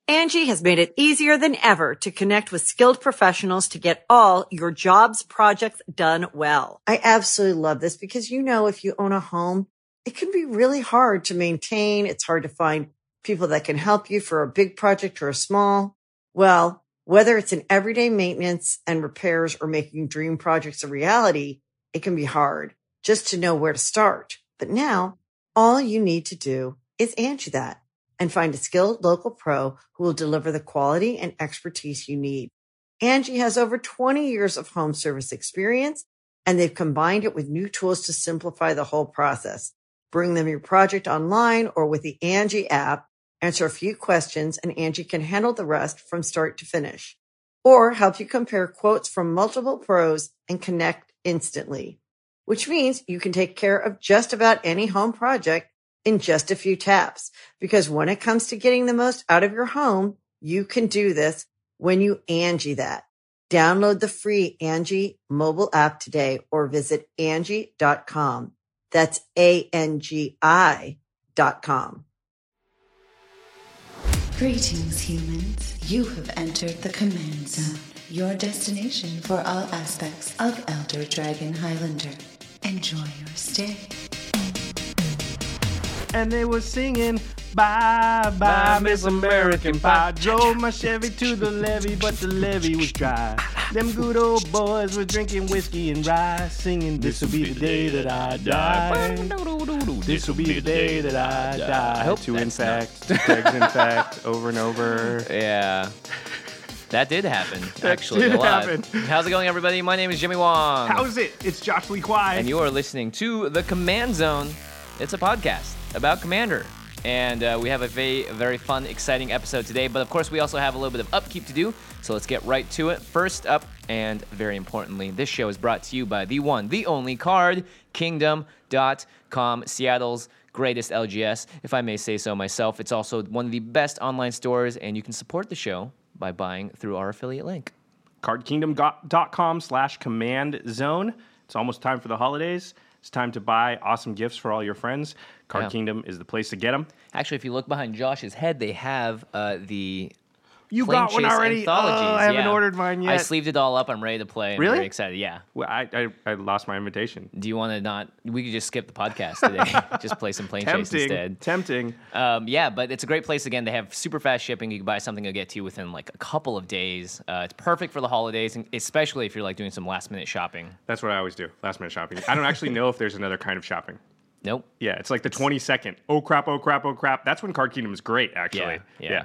Angie has made it easier than ever to connect with skilled professionals to get all your jobs projects done well. I absolutely love this because, if you own a home, it can be really hard to maintain. It's hard to find people that can help you for a big project or a small. Well, whether it's in everyday maintenance and repairs or making dream projects a reality, it can be hard just to know where to start. But now all you need to do is Angie that and find a skilled local pro who will deliver the quality and expertise you need. Angie has over 20 years of home service experience, and they've combined it with new tools to simplify the whole process. Bring them your project online or with the Angie app, answer a few questions, and Angie can handle the rest from start to finish. Or help you compare quotes from multiple pros and connect instantly, which means you can take care of just about any home project in just a few taps. Because when it comes to getting the most out of your home, you can do this when you Angie that. Download the free Angie mobile app today or visit Angie.com. That's ANGI.com. Greetings, humans. You have entered the Command Zone, your destination for all aspects of Elder Dragon Highlander. Enjoy your stay. And they were singing, bye, bye, Miss American Pie. Drove my Chevy to the levee, but the levee was dry. Them good old boys were drinking whiskey and rye, singing, this'll be the day that I die. This'll be the day that I die. I hope to that's Dregs in fact, over and over. Yeah. That did happen, actually. did a lot. happen. How's it going, everybody? My name is Jimmy Wong. How's it? It's Josh Lee Kwai. And you are listening to The Command Zone. It's a podcast about Commander. And we have a very, very fun, exciting episode today. But of course, we also have a little bit of upkeep to do. So let's get right to it. First up, and very importantly, this show is brought to you by the one, the only CardKingdom.com, Seattle's greatest LGS, if I may say so myself. It's also one of the best online stores, and you can support the show by buying through our affiliate link. CardKingdom.com/command zone. It's almost time for the holidays. It's time to buy awesome gifts for all your friends. Card Kingdom is the place to get them. Actually, if you look behind Josh's head, they have the You Plane got one Chase already? anthologies. I haven't ordered mine yet. I sleeved it all up. I'm ready to play. I'm Really? very excited. Yeah. Well, I lost my invitation. Do you want to not? We could just skip the podcast today. Just play some Plane Chase instead. Tempting. Yeah, but it's a great place. Again, they have super fast shipping. You can buy something, it'll get to you within like a couple of days. It's perfect for the holidays, and especially if you're like doing some last minute shopping. That's what I always do. Last minute shopping. I don't actually know if there's another kind of shopping. Nope. Yeah, it's like the 22nd. Oh crap! Oh crap! Oh crap! That's when Card Kingdom is great. Actually. Yeah.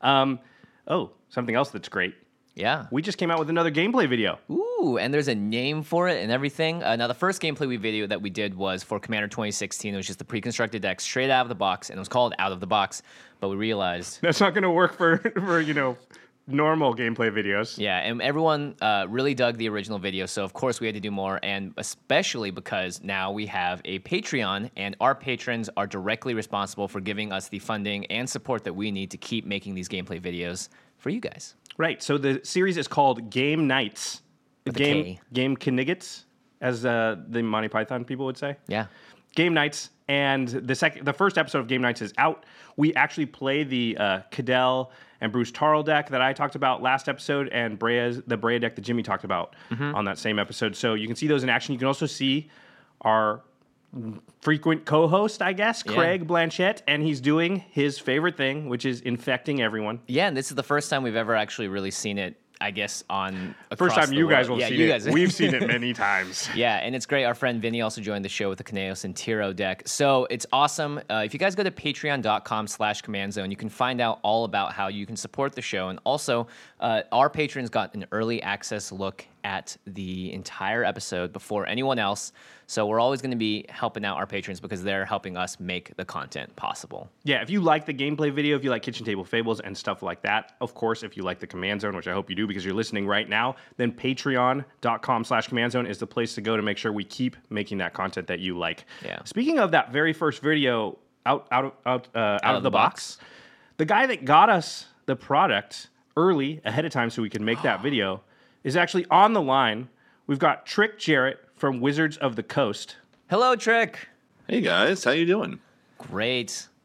Oh, something else that's great. Yeah. We just came out with another gameplay video. Ooh, and there's a name for it and everything. Now, the first gameplay video that we did was for Commander 2016. It was just the pre-constructed deck straight out of the box, and it was called Out of the Box. But we realized that's not going to work for normal gameplay videos. Yeah, and everyone really dug the original video, so of course we had to do more, and especially because now we have a Patreon, and our patrons are directly responsible for giving us the funding and support that we need to keep making these gameplay videos for you guys. Right, so the series is called Game Nights. Game Kniggets, as the Monty Python people would say. Yeah. Game Nights, and the first episode of Game Nights is out. We actually play the Cadell and Bruce Tarl deck that I talked about last episode, and the Brea deck that Jimmy talked about on that same episode. So you can see those in action. You can also see our frequent co-host, I guess, Craig Blanchett, and he's doing his favorite thing, which is infecting everyone. Yeah, and this is the first time we've ever actually really seen it, I guess, on first time you guys will see it. We've seen it many times. Yeah, and it's great. Our friend Vinny also joined the show with the Kaneos and Tiro deck. So it's awesome. If you guys go to patreon.com/command zone, you can find out all about how you can support the show. And also, our patrons got an early access look at the entire episode before anyone else. So we're always going to be helping out our patrons because they're helping us make the content possible. Yeah, if you like the gameplay video, if you like Kitchen Table Fables and stuff like that, of course, if you like the Command Zone, which I hope you do because you're listening right now, then patreon.com/command zone is the place to go to make sure we keep making that content that you like. Yeah. Speaking of that very first video out of the box, the guy that got us the product early ahead of time so we could make that video is actually on the line. We've got Trick Jarrett from Wizards of the Coast. Hello, Trick. Hey guys, how you doing? Great.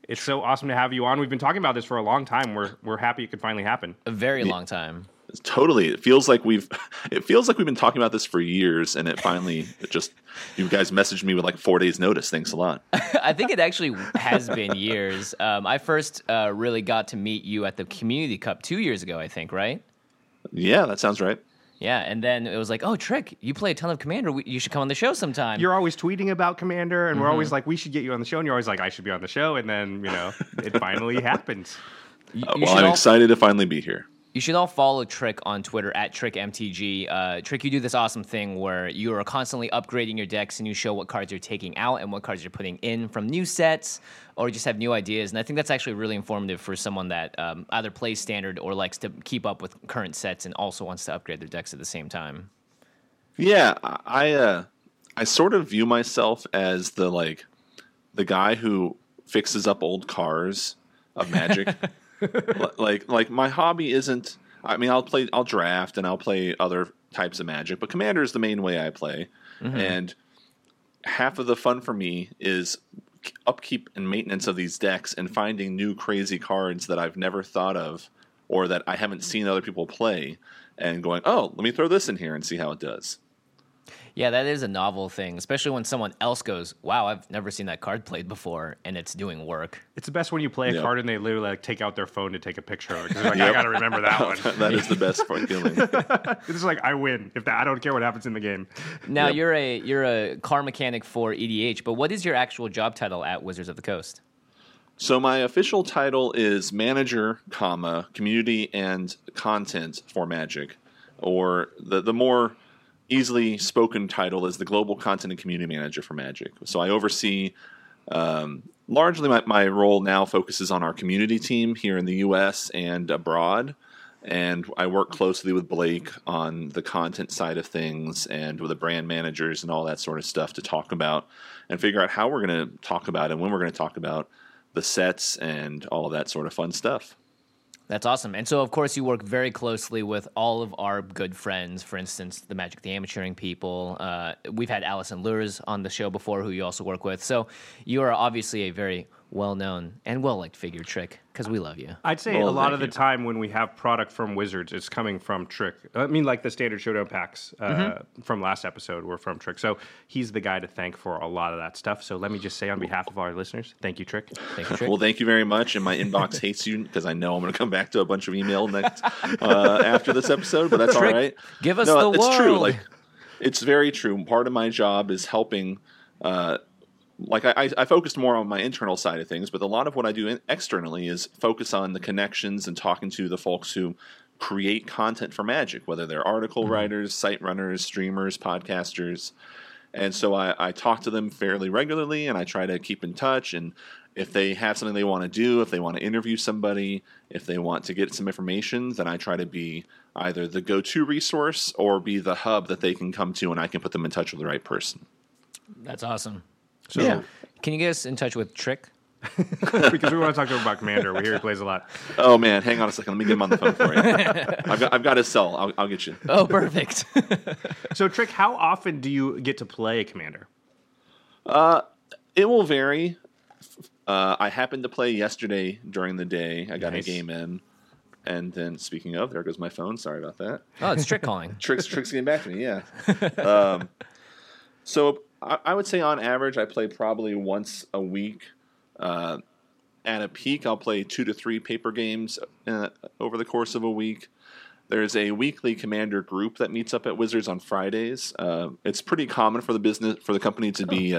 It's so awesome to have you on. We've been talking about this for a long time. We're happy it could finally happen. A very long time. Totally. It feels like we've been talking about this for years, and you guys messaged me with like 4 days notice. Thanks a lot. I think it actually has been years. I first really got to meet you at the Community Cup 2 years ago, I think, right? Yeah, that sounds right. Yeah, and then it was like, oh, Trick, you play a ton of Commander. You should come on the show sometime. You're always tweeting about Commander, and we're always like, we should get you on the show. And you're always like, I should be on the show. And then, it finally happens. I'm excited to finally be here. You should all follow Trick on Twitter at TrickMTG. Trick, you do this awesome thing where you are constantly upgrading your decks and you show what cards you're taking out and what cards you're putting in from new sets or just have new ideas. And I think that's actually really informative for someone that either plays Standard or likes to keep up with current sets and also wants to upgrade their decks at the same time. Yeah, I sort of view myself as the guy who fixes up old cars of Magic. like my hobby isn't. I mean, I'll draft and I'll play other types of Magic, but Commander is the main way I play, and half of the fun for me is upkeep and maintenance of these decks and finding new crazy cards that I've never thought of or that I haven't seen other people play, and going, oh, let me throw this in here and see how it does. Yeah, that is a novel thing, especially when someone else goes, wow, I've never seen that card played before, and it's doing work. It's the best when you play a card and they literally take out their phone to take a picture of it. They're like, I got to remember that one. That is the best feeling. It's like, I win. I don't care what happens in the game. Now, you're a car mechanic for EDH, but what is your actual job title at Wizards of the Coast? So my official title is manager, community and content for Magic, or the more easily spoken title is the global content and community manager for Magic. So I oversee, largely my role now focuses on our community team here in the U.S. and abroad. And I work closely with Blake on the content side of things and with the brand managers and all that sort of stuff to talk about and figure out how we're going to talk about and when we're going to talk about the sets and all of that sort of fun stuff. That's awesome. And so, of course, you work very closely with all of our good friends. For instance, the Magic the Amateuring people. We've had Allison Lures on the show before, who you also work with. So you are obviously a very well-known and well-liked figure, Trick, because we love you. I'd say a lot of the time when we have product from Wizards, it's coming from Trick. I mean, like the Standard Showdown packs from last episode were from Trick. So he's the guy to thank for a lot of that stuff. So let me just say on behalf of our listeners, thank you, Trick. Thank you, Trick. Well, thank you very much. And my inbox hates you because I know I'm going to come back to a bunch of email next after this episode, but that's Trick, all right. Give us the world. It's true. It's very true. Part of my job is helping. I focused more on my internal side of things, but a lot of what I do externally is focus on the connections and talking to the folks who create content for Magic, whether they're article writers, site runners, streamers, podcasters. And so I talk to them fairly regularly, and I try to keep in touch. And if they have something they want to do, if they want to interview somebody, if they want to get some information, then I try to be either the go-to resource or be the hub that they can come to, and I can put them in touch with the right person. That's awesome. So, yeah. Can you get us in touch with Trick? Because we want to talk to him about Commander. We hear he plays a lot. Oh, man. Hang on a second. Let me get him on the phone for you. I've got his cell. I'll get you. Oh, perfect. So, Trick, how often do you get to play Commander? It will vary. I happened to play yesterday during the day. I got a game in. And then, speaking of, there goes my phone. Sorry about that. Oh, it's Trick calling. Trick's getting back to me, yeah. So I would say on average, I play probably once a week. At a peak, I'll play 2 to 3 paper games over the course of a week. There's a weekly Commander group that meets up at Wizards on Fridays. It's pretty common for the company to be.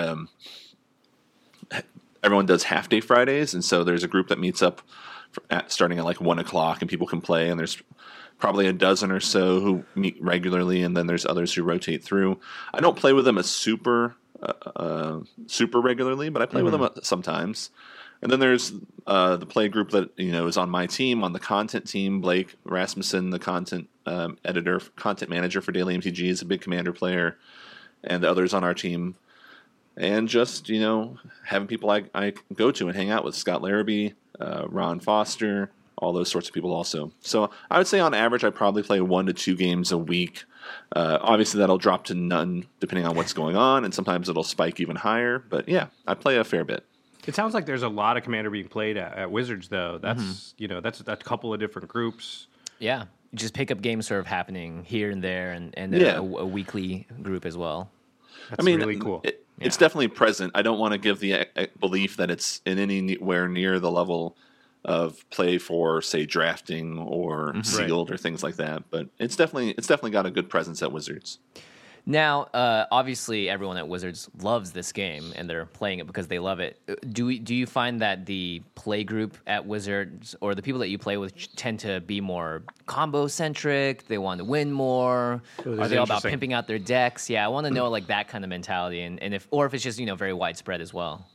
Everyone does half-day Fridays, and so there's a group that meets up starting at like 1 o'clock, and people can play. And there's probably a dozen or so who meet regularly, and then there's others who rotate through. I don't play with them as super regularly, but I play with them sometimes. And then there's the play group that is on my team, on the content team. Blake Rasmussen, the content editor, content manager for Daily MTG, is a big Commander player, and the others on our team. And just having people I go to and hang out with, Scott Larrabee, Ron Foster, all those sorts of people also. So I would say on average I probably play 1 to 2 games a week. Obviously that'll drop to none depending on what's going on, and sometimes it'll spike even higher. But yeah, I play a fair bit. It sounds like there's a lot of Commander being played at Wizards, though. That's that's a couple of different groups. Yeah, just pickup games sort of happening here and there, and a weekly group as well. That's really cool. It's definitely present. I don't want to give the belief that it's in anywhere near the level of play for, say, drafting or sealed or things like that. But it's definitely got a good presence at Wizards. Now, obviously, everyone at Wizards loves this game, and they're playing it because they love it. Do you find that the play group at Wizards, or the people that you play with, tend to be more combo-centric? They want to win more? Are they all about pimping out their decks? Yeah, I want to know like that kind of mentality, and if it's just very widespread as well.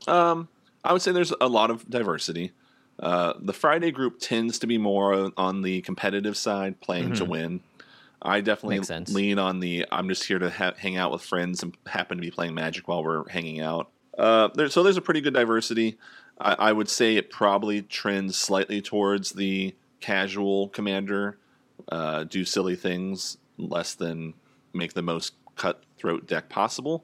I would say there's a lot of diversity. The Friday group tends to be more on the competitive side, playing to win. I definitely lean on the I'm just here to hang out with friends and happen to be playing Magic while we're hanging out. So there's a pretty good diversity. I would say it probably trends slightly towards the casual commander, do silly things, less than make the most cutthroat deck possible.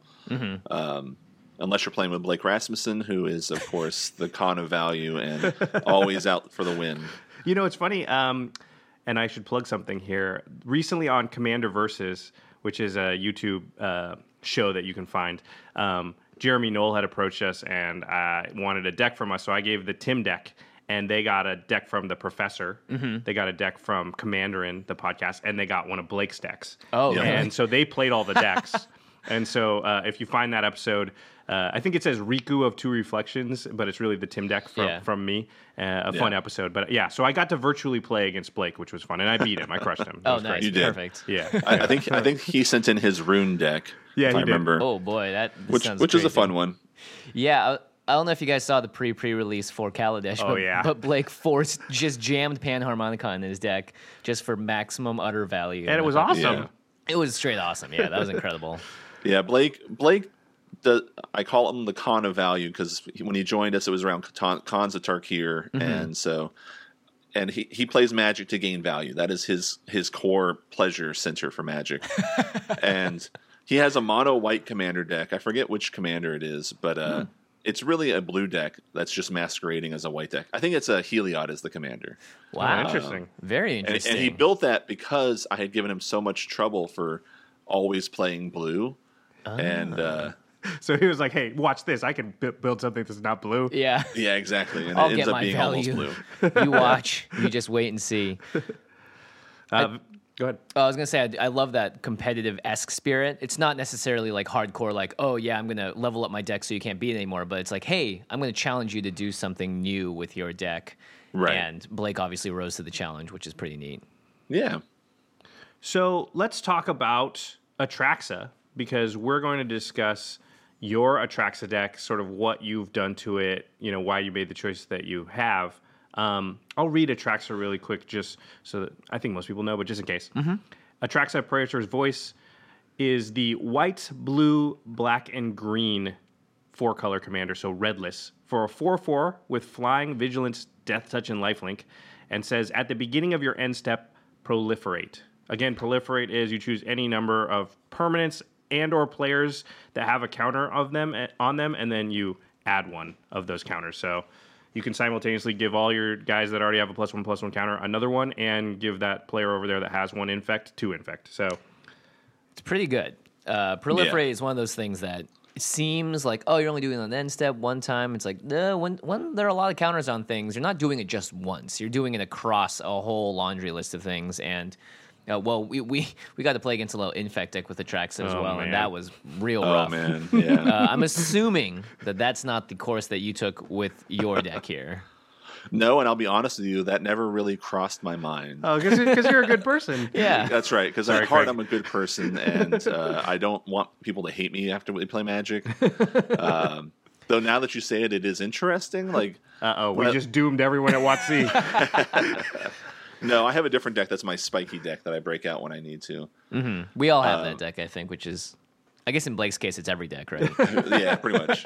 Unless you're playing with Blake Rasmussen, who is, of course, the con of value and always out for the win. It's funny. And I should plug something here. Recently on Commander Versus, which is a YouTube show that you can find, Jeremy Knoll had approached us and wanted a deck from us. So I gave the Tim deck, and they got a deck from the Professor. They got a deck from Commanderin, the podcast, and they got one of Blake's decks. Oh, yeah. And so they played all the decks. And so if you find that episode, I think it says Riku of Two Reflections, but it's really the Tim deck from me. Fun episode. But yeah, so I got to virtually play against Blake, which was fun. And I beat him. I crushed him. Oh, nice. Great. You did. Perfect. Yeah. I think he sent in his Rune deck. Yeah, if he I did. remember. Oh, boy. Which sounds is crazy. a fun one. Yeah, I don't know if you guys saw the pre-release for Kaladesh, but Blake just jammed Panharmonicon in his deck just for maximum utter value. And it was awesome. Yeah. It was straight awesome. Yeah, that was incredible. Yeah, Blake, I call him the con of value because when he joined us, it was around Khans of Tarkir, and he plays Magic to gain value. That is his core pleasure center for Magic. And he has a mono white commander deck. I forget which commander it is, but it's really a blue deck that's just masquerading as a white deck. I think it's a Heliod as the commander. Wow, interesting. Very interesting. And he built that because I had given him so much trouble for always playing blue, and. So he was like, "Hey, watch this! I can build something that's not blue." Yeah, Yeah, exactly. And I'll it get ends up my being value. almost blue. You watch. You just wait and see. Go ahead. I was gonna say I love that competitive-esque spirit. It's not necessarily like hardcore, like, oh yeah, I'm gonna level up my deck so you can't beat it anymore. But it's like, hey, I'm gonna challenge you to do something new with your deck. Right. And Blake obviously rose to the challenge, which is pretty neat. Yeah. So let's talk about Atraxa, because we're going to discuss your Atraxa deck, sort of what you've done to it, why you made the choice that you have. I'll read Atraxa really quick just so that I think most people know, but just in case. Atraxa Praetor's Voice is the white, blue, black, and green 4-color commander, so redless, for a 4/4 with flying, vigilance, death touch, and lifelink, and says at the beginning of your end step, proliferate. Again, proliferate is you choose any number of permanents and or players that have a counter of them on them, and then you add one of those counters. So you can simultaneously give all your guys that already have a +1/+1 counter another one, and give that player over there that has one infect 2 infect. So It's pretty good. Proliferate is one of those things that it seems like, oh, you're only doing it on the end step one time. It's like, no, when there are a lot of counters on things, you're not doing it just once. You're doing it across a whole laundry list of things. And we got to play against a little infect deck with Atraxa as well, man. and that was real rough. Oh, man. Yeah. I'm assuming that's not the course that you took with your deck here. No, and I'll be honest with you, that never really crossed my mind. Oh, because you're a good person. Yeah. That's right, because Sorry, at heart Craig. I'm a good person, and I don't want people to hate me after we play Magic. Though now that you say it, it is interesting. Like, We just doomed everyone at WotC. no, I have a different deck that's my spiky deck that I break out when I need to. We all have that deck, I think, which is, I guess in Blake's case, it's every deck, right? Yeah, pretty much.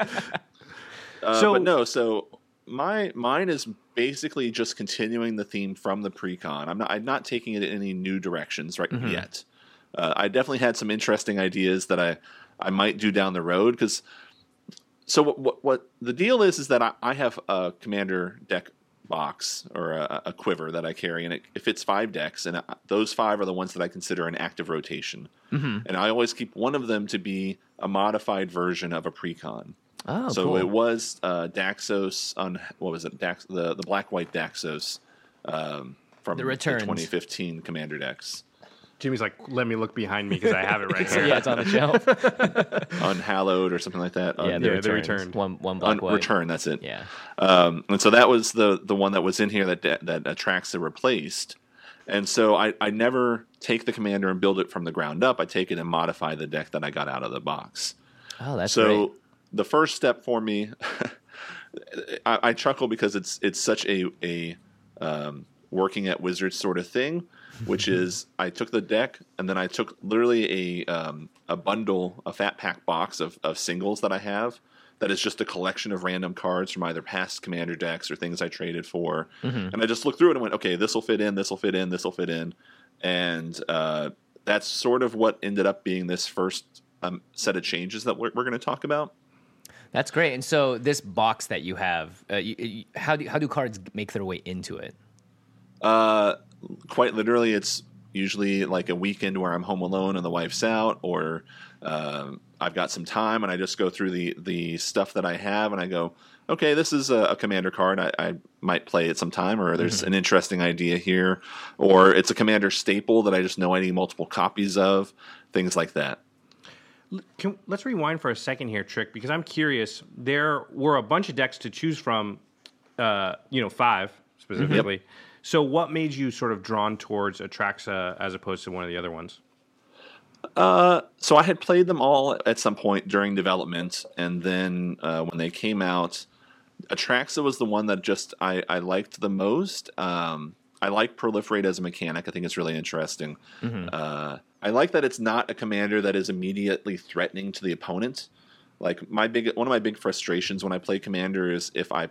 So mine is basically just continuing the theme from the pre-con. I'm not taking it in any new directions yet. I definitely had some interesting ideas that I might do down the road, because So what the deal is that I have a commander deck box or a quiver that I carry, and it fits 5 decks, and those 5 are the ones that I consider an active rotation. And I always keep one of them to be a modified version of a precon. Oh, so cool. it was Daxos on what was it? The black-white Daxos from The Returns. 2015 commander decks. Jimmy's like, let me look behind me because I have it right here. Yeah, it's on the shelf. Unhallowed or something like that. Yeah, the the Returned. Returned. One black white. Return, that's it. Yeah. And so that was the one that was in here that Atraxa replaced. And so I never take the commander and build it from the ground up. I take it and modify the deck that I got out of the box. Oh, that's so great. the first step for me, I chuckle because it's such a working at Wizards sort of thing, which is I took the deck and then I took literally a bundle, a fat pack box of singles that I have that is just a collection of random cards from either past commander decks or things I traded for. And I just looked through it and went, okay, this will fit in, this will fit in, this will fit in. And that's sort of what ended up being this first set of changes that we're going to talk about. That's great. And so this box that you have, how do cards make their way into it? Quite literally, it's usually like a weekend where I'm home alone and the wife's out, or I've got some time and I just go through the stuff that I have and I go, okay, this is a commander card. I might play it sometime, or there's an interesting idea here, or it's a commander staple that I just know I need multiple copies of, things like that. Let's rewind for a second here, Trick, because I'm curious. There were a bunch of decks to choose from, 5 specifically. Yep. So what made you sort of drawn towards Atraxa as opposed to one of the other ones? So I had played them all at some point during development, and then when they came out, Atraxa was the one that just I liked the most. I like Proliferate as a mechanic. I think it's really interesting. I like that it's not a commander that is immediately threatening to the opponent. Like one of my big frustrations when I play commander is if I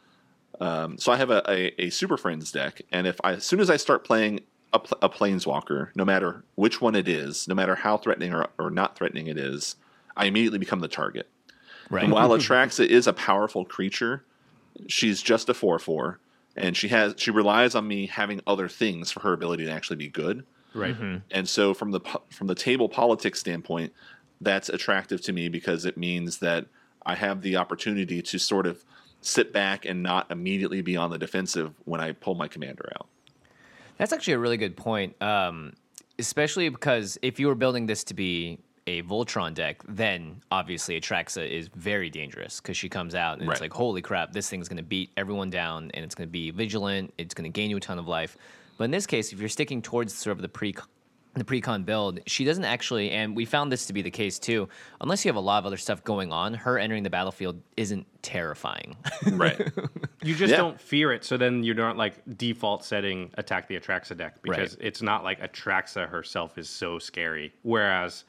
so I have a Super Friends deck, and as soon as I start playing a Planeswalker, no matter which one it is, no matter how threatening or not threatening it is, I immediately become the target. Right. And while Atraxa is a powerful creature, she's just a 4/4, and she relies on me having other things for her ability to actually be good. Right. And so from the table politics standpoint, that's attractive to me because it means that I have the opportunity to sort of sit back and not immediately be on the defensive when I pull my commander out. That's actually a really good point, especially because if you were building this to be a Voltron deck, then obviously Atraxa is very dangerous because she comes out and it's like, holy crap, this thing's going to beat everyone down and it's going to be vigilant, it's going to gain you a ton of life. But in this case, if you're sticking towards sort of the precon build, she doesn't actually, and we found this to be the case too, unless you have a lot of other stuff going on, her entering the battlefield isn't terrifying. Right. You just don't fear it, so then you're not like default setting attack the Atraxa deck because it's not like Atraxa herself is so scary. Whereas,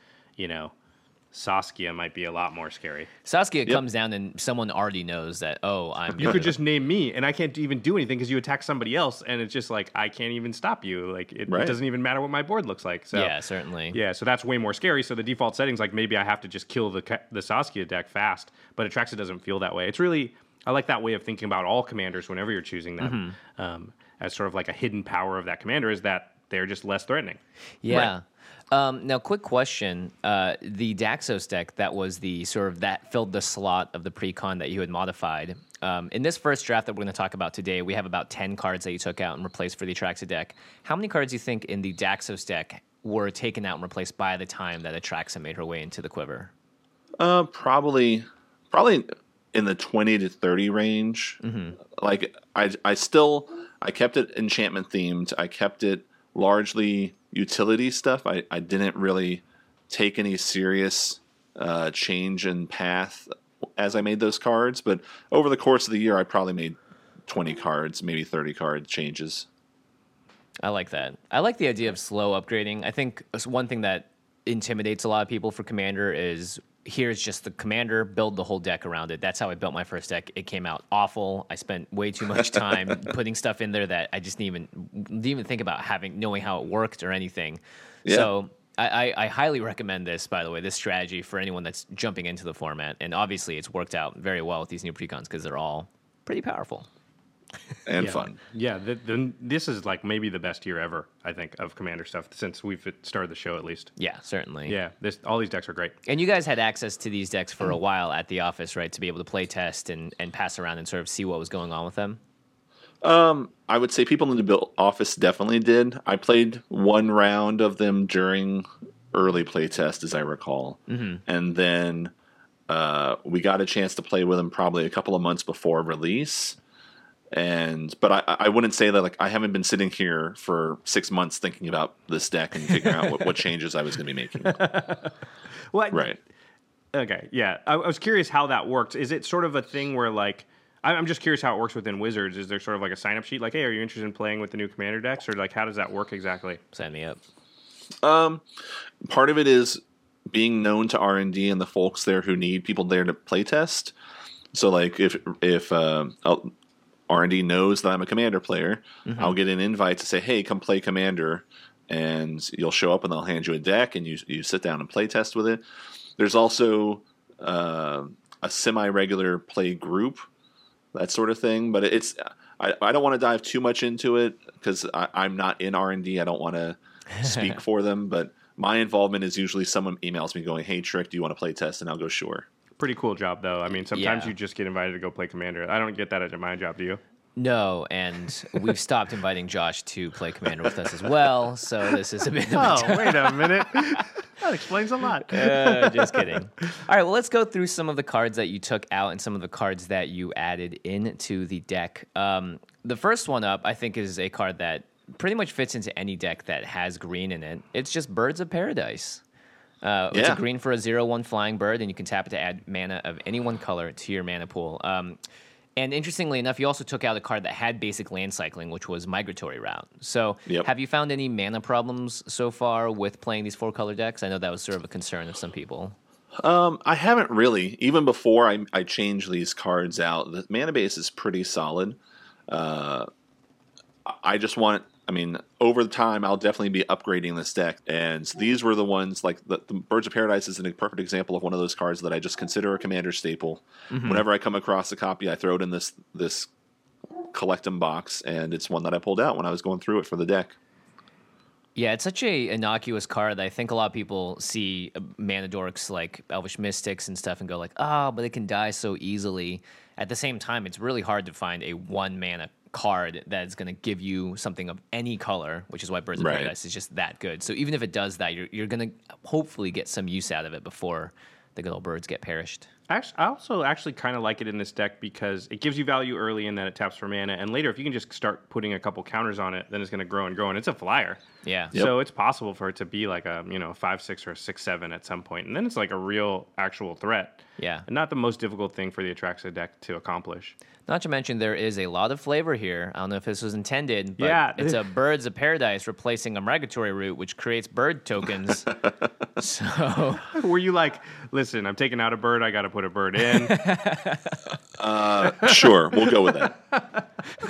Saskia might be a lot more scary. Saskia comes down and someone already knows that, You could just name me, and I can't even do anything because you attack somebody else, and it's just like, I can't even stop you. Like, it doesn't even matter what my board looks like. So, yeah, certainly. Yeah, so that's way more scary. So the default settings, like maybe I have to just kill the Saskia deck fast, but Atraxa doesn't feel that way. It's really, I like that way of thinking about all commanders whenever you're choosing them as sort of like a hidden power of that commander is that they're just less threatening. Yeah. Right. Now, quick question. The Daxos deck that was that filled the slot of the precon that you had modified. In this first draft that we're going to talk about today, we have about 10 cards that you took out and replaced for the Atraxa deck. How many cards do you think in the Daxos deck were taken out and replaced by the time that Atraxa made her way into the quiver? Probably in the 20 to 30 range. Like I kept it enchantment themed. I kept it largely utility stuff. I didn't really take any serious change in path as I made those cards, but over the course of the year, I probably made 20 cards, maybe 30 card changes. I like that. I like the idea of slow upgrading. I think one thing that intimidates a lot of people for Commander is here's just the Commander, build the whole deck around it. That's how I built my first deck. It came out awful. I spent way too much time putting stuff in there that I just didn't even think about knowing how it worked or anything. Yeah. So I highly recommend this, by the way, this strategy for anyone that's jumping into the format. And obviously, it's worked out very well with these new precons because they're all pretty powerful. And fun. Yeah, this is like maybe the best year ever, I think, of Commander stuff since we've started the show, at least. Yeah, certainly. Yeah, all these decks are great. And you guys had access to these decks for a while at the office, right? To be able to play test and pass around and sort of see what was going on with them? I would say people in the office definitely did. I played one round of them during early playtest, as I recall. Mm-hmm. And then we got a chance to play with them probably a couple of months before release. But I wouldn't say that, like, I haven't been sitting here for 6 months thinking about this deck and figuring out what changes I was going to be making. Well, right. Okay, yeah. I was curious how that works. Is it sort of a thing where, like, I'm just curious how it works within Wizards. Is there sort of like a sign-up sheet? Like, hey, are you interested in playing with the new Commander decks? Or, like, how does that work exactly? Sign me up. Part of it is being known to R&D and the folks there who need people there to play test. So, like, if R&D knows that I'm a Commander player, mm-hmm. I'll get an invite to say, hey, come play Commander, and you'll show up and they'll hand you a deck and you sit down and play test with it. There's also a semi-regular play group, that sort of thing, but I don't want to dive too much into it because I'm not in R&D. I don't want to speak for them, but my involvement is usually someone emails me going, hey, Trick, do you want to play test? And I'll go, sure. Pretty cool job, though. I mean, sometimes you just get invited to go play Commander. I don't get that at my job, do you? No, and we've stopped inviting Josh to play Commander with us as well, so this is a bit of a wait a minute. That explains a lot. Just kidding. All right, well, let's go through some of the cards that you took out and some of the cards that you added into the deck. The first one up, I think, is a card that pretty much fits into any deck that has green in it. It's just Birds of Paradise. It's a green for a 0/1 flying bird, and you can tap it to add mana of any one color to your mana pool. And interestingly enough, you also took out a card that had basic land cycling, which was Migratory Route. So have you found any mana problems so far with playing these 4-color decks? I know that was sort of a concern of some people. I haven't really. Even before I changed these cards out, the mana base is pretty solid. I just want... I mean, over the time, I'll definitely be upgrading this deck. And these were the ones, like the Birds of Paradise is a perfect example of one of those cards that I just consider a Commander staple. Mm-hmm. Whenever I come across a copy, I throw it in this collect 'em box, and it's one that I pulled out when I was going through it for the deck. Yeah, it's such a innocuous card that I think a lot of people see mana dorks like Elvish Mystics and stuff and go like, but it can die so easily. At the same time, it's really hard to find a 1-mana card that's going to give you something of any color, which is why Birds of Paradise is just that good. So even if it does that, you're going to hopefully get some use out of it before the good old birds get perished. Actually, I also actually kind of like it in this deck because it gives you value early and then it taps for mana. And later, if you can just start putting a couple counters on it, then it's going to grow and grow. And it's a flyer. Yeah. So it's possible for it to be like a 5/6 or a 6/7 at some point. And then it's like a real actual threat. Yeah. And not the most difficult thing for the Atraxa deck to accomplish. Not to mention, there is a lot of flavor here. I don't know if this was intended, but it's a Birds of Paradise replacing a Migratory Route, which creates bird tokens. So, were you like, listen, I'm taking out a bird, I got to put a bird in? Sure, we'll go with that.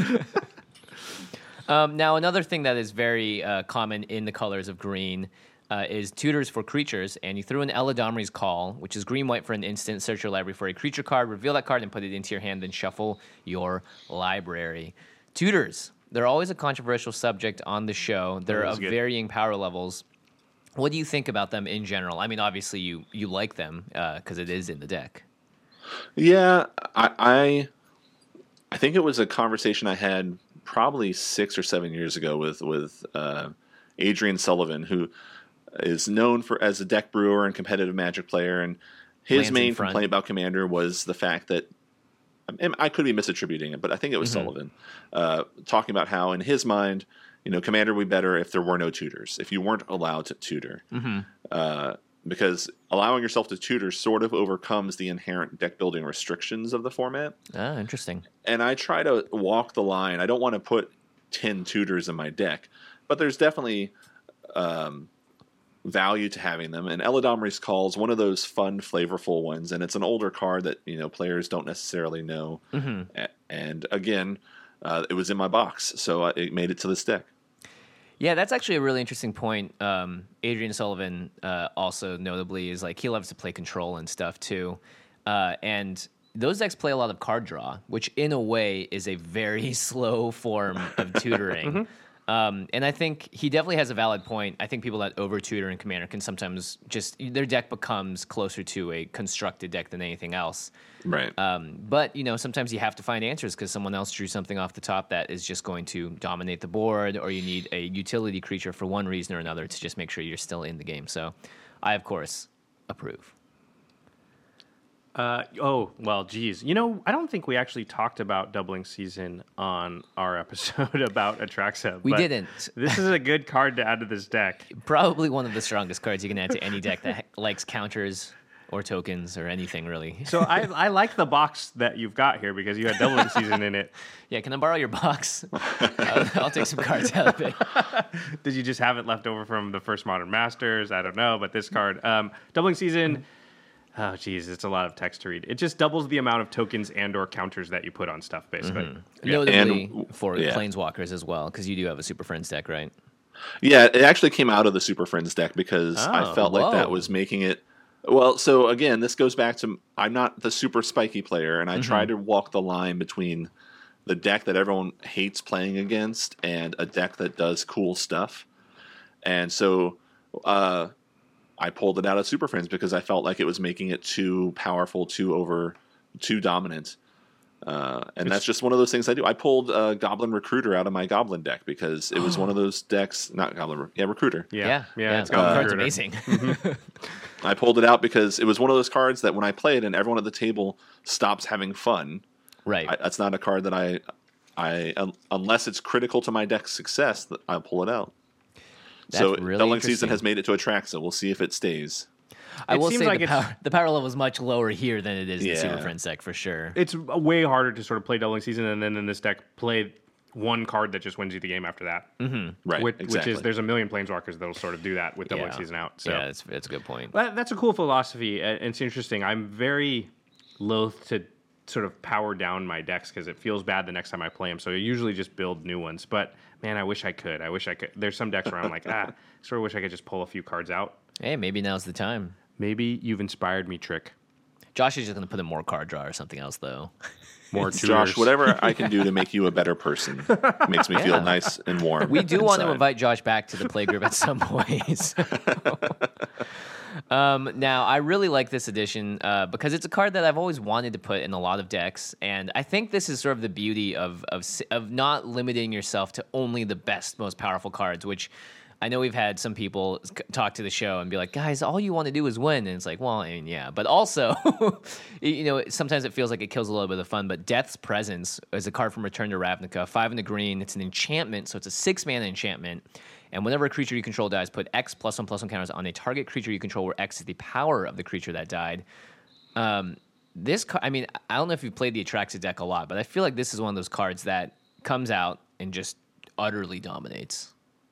Now, another thing that is very common in the colors of green is tutors for creatures, and you threw in Eladamri's Call, which is green-white for an instant. Search your library for a creature card, reveal that card, and put it into your hand, then shuffle your library. Tutors, they're always a controversial subject on the show. They're of varying power levels. What do you think about them in general? I mean, obviously you like them because it is in the deck. Yeah, I think it was a conversation I had probably 6 or 7 years ago with Adrian Sullivan, who is known as a deck brewer and competitive Magic player, and his main complaint about Commander was the fact that, and I could be misattributing it, but I think it was Sullivan, talking about how in his mind, Commander would be better if there were no tutors, if you weren't allowed to tutor. Because allowing yourself to tutor sort of overcomes the inherent deck building restrictions of the format. Ah, interesting. And I try to walk the line. I don't want to put 10 tutors in my deck, but there's definitely value to having them. And Eladamri's Call is one of those fun, flavorful ones, and it's an older card that players don't necessarily know. And again, it was in my box, so it made it to this deck. Yeah, that's actually a really interesting point. Adrian Sullivan also notably is like he loves to play control and stuff too, and those decks play a lot of card draw, which in a way is a very slow form of tutoring. And I think he definitely has a valid point. I think people that over tutor in Commander can sometimes just their deck becomes closer to a constructed deck than anything else. Right. But sometimes you have to find answers because someone else drew something off the top that is just going to dominate the board, or you need a utility creature for one reason or another to just make sure you're still in the game. So, I of course approve. Geez. I don't think we actually talked about Doubling Season on our episode about Atraxa. We but didn't. This is a good card to add to this deck. Probably one of the strongest cards you can add to any deck that likes counters or tokens or anything, really. So I like the box that you've got here because you had Doubling Season in it. Yeah, can I borrow your box? I'll take some cards out of it. Did you just have it left over from the first Modern Masters? I don't know, but this card, Doubling Season... Oh, geez, it's a lot of text to read. It just doubles the amount of tokens and or counters that you put on stuff, basically. Mm-hmm. Notably for Planeswalkers as well, because you do have a Super Friends deck, right? Yeah, it actually came out of the Super Friends deck because I felt like that was making it... Well, so again, this goes back to I'm not the super spiky player, and I try to walk the line between the deck that everyone hates playing against and a deck that does cool stuff. And so... I pulled it out of Super Friends because I felt like it was making it too powerful, too dominant. And that's just one of those things I do. I pulled Goblin Recruiter out of my Goblin deck because it was one of those decks, not Goblin, Recruiter. Yeah, it's Goblin card's amazing. I pulled it out because it was one of those cards that when I play it and everyone at the table stops having fun. Right. That's not a card that I unless it's critical to my deck's success, I'll pull it out. That's so really Doubling Season has made it to Atraxa. We'll see if it stays. I will say the power level is much lower here than it is in the Super Friends deck, for sure. It's way harder to sort of play Doubling Season and then in this deck play one card that just wins you the game after that. Right, Which is, there's a million Planeswalkers that'll sort of do that with Doubling Season out. So. Yeah, that's a good point. Well, that's a cool philosophy, and it's interesting. I'm very loath to sort of power down my decks because it feels bad the next time I play them. So I usually just build new ones. But man, I wish I could. There's some decks where I'm like, sort of wish I could just pull a few cards out. Hey, maybe now's the time. Maybe you've inspired me, Trick. Josh is just going to put in more card draw or something else, though. More tutors. Josh, whatever I can do to make you a better person makes me feel nice and warm. We do want to invite Josh back to the play group at some point. Now, I really like this edition because it's a card that I've always wanted to put in a lot of decks, and I think this is sort of the beauty of not limiting yourself to only the best, most powerful cards, which I know we've had some people talk to the show and be like, guys, all you want to do is win. And it's like, well, I mean, yeah. But also, sometimes it feels like it kills a little bit of the fun. But Death's Presence is a card from Return to Ravnica, 5 in the green. It's an enchantment, so it's a 6-mana enchantment. And whenever a creature you control dies, put X +1/+1 counters on a target creature you control where X is the power of the creature that died. I don't know if you've played the Atraxa deck a lot, but I feel like this is one of those cards that comes out and just utterly dominates.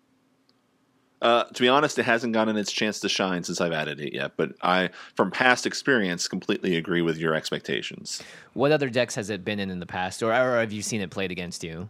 To be honest, it hasn't gotten its chance to shine since I've added it yet, but I, from past experience, completely agree with your expectations. What other decks has it been in the past, or have you seen it played against you?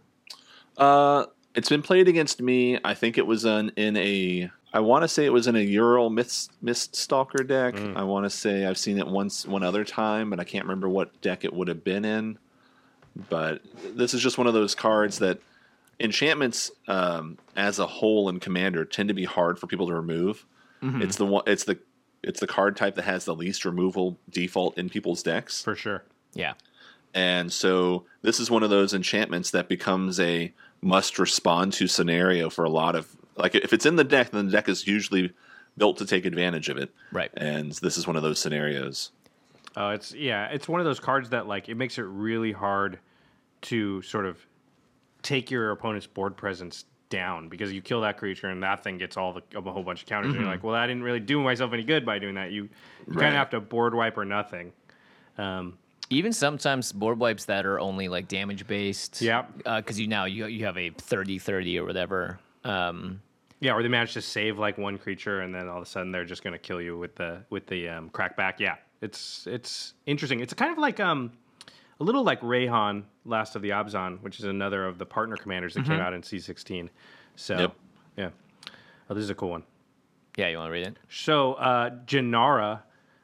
It's been played against me. I think it was I want to say it was in a Ural Miststalker deck. I want to say I've seen it one other time, but I can't remember what deck it would have been in. But this is just one of those cards that enchantments as a whole in Commander tend to be hard for people to remove. It's the card type that has the least removal default in people's decks. For sure. Yeah. And so this is one of those enchantments that becomes a must respond to scenario for a lot of, like, if it's in the deck, then the deck is usually built to take advantage of it. Right. And this is one of those scenarios. It's one of those cards that, like, it makes it really hard to sort of take your opponent's board presence down because you kill that creature and that thing gets a whole bunch of counters. And you're like, well, I didn't really do myself any good by doing that. You kind of have to board wipe or nothing. Even sometimes board wipes that are only like damage based. Yeah. Because you have a 30/30 or whatever. Or they manage to save like one creature and then all of a sudden they're just going to kill you with the crackback. Yeah, it's interesting. It's kind of like a little like Rayhan, Last of the Abzan, which is another of the partner commanders that came out in C16. So Yeah. Oh, this is a cool one. Yeah, you want to read it? So, Janara,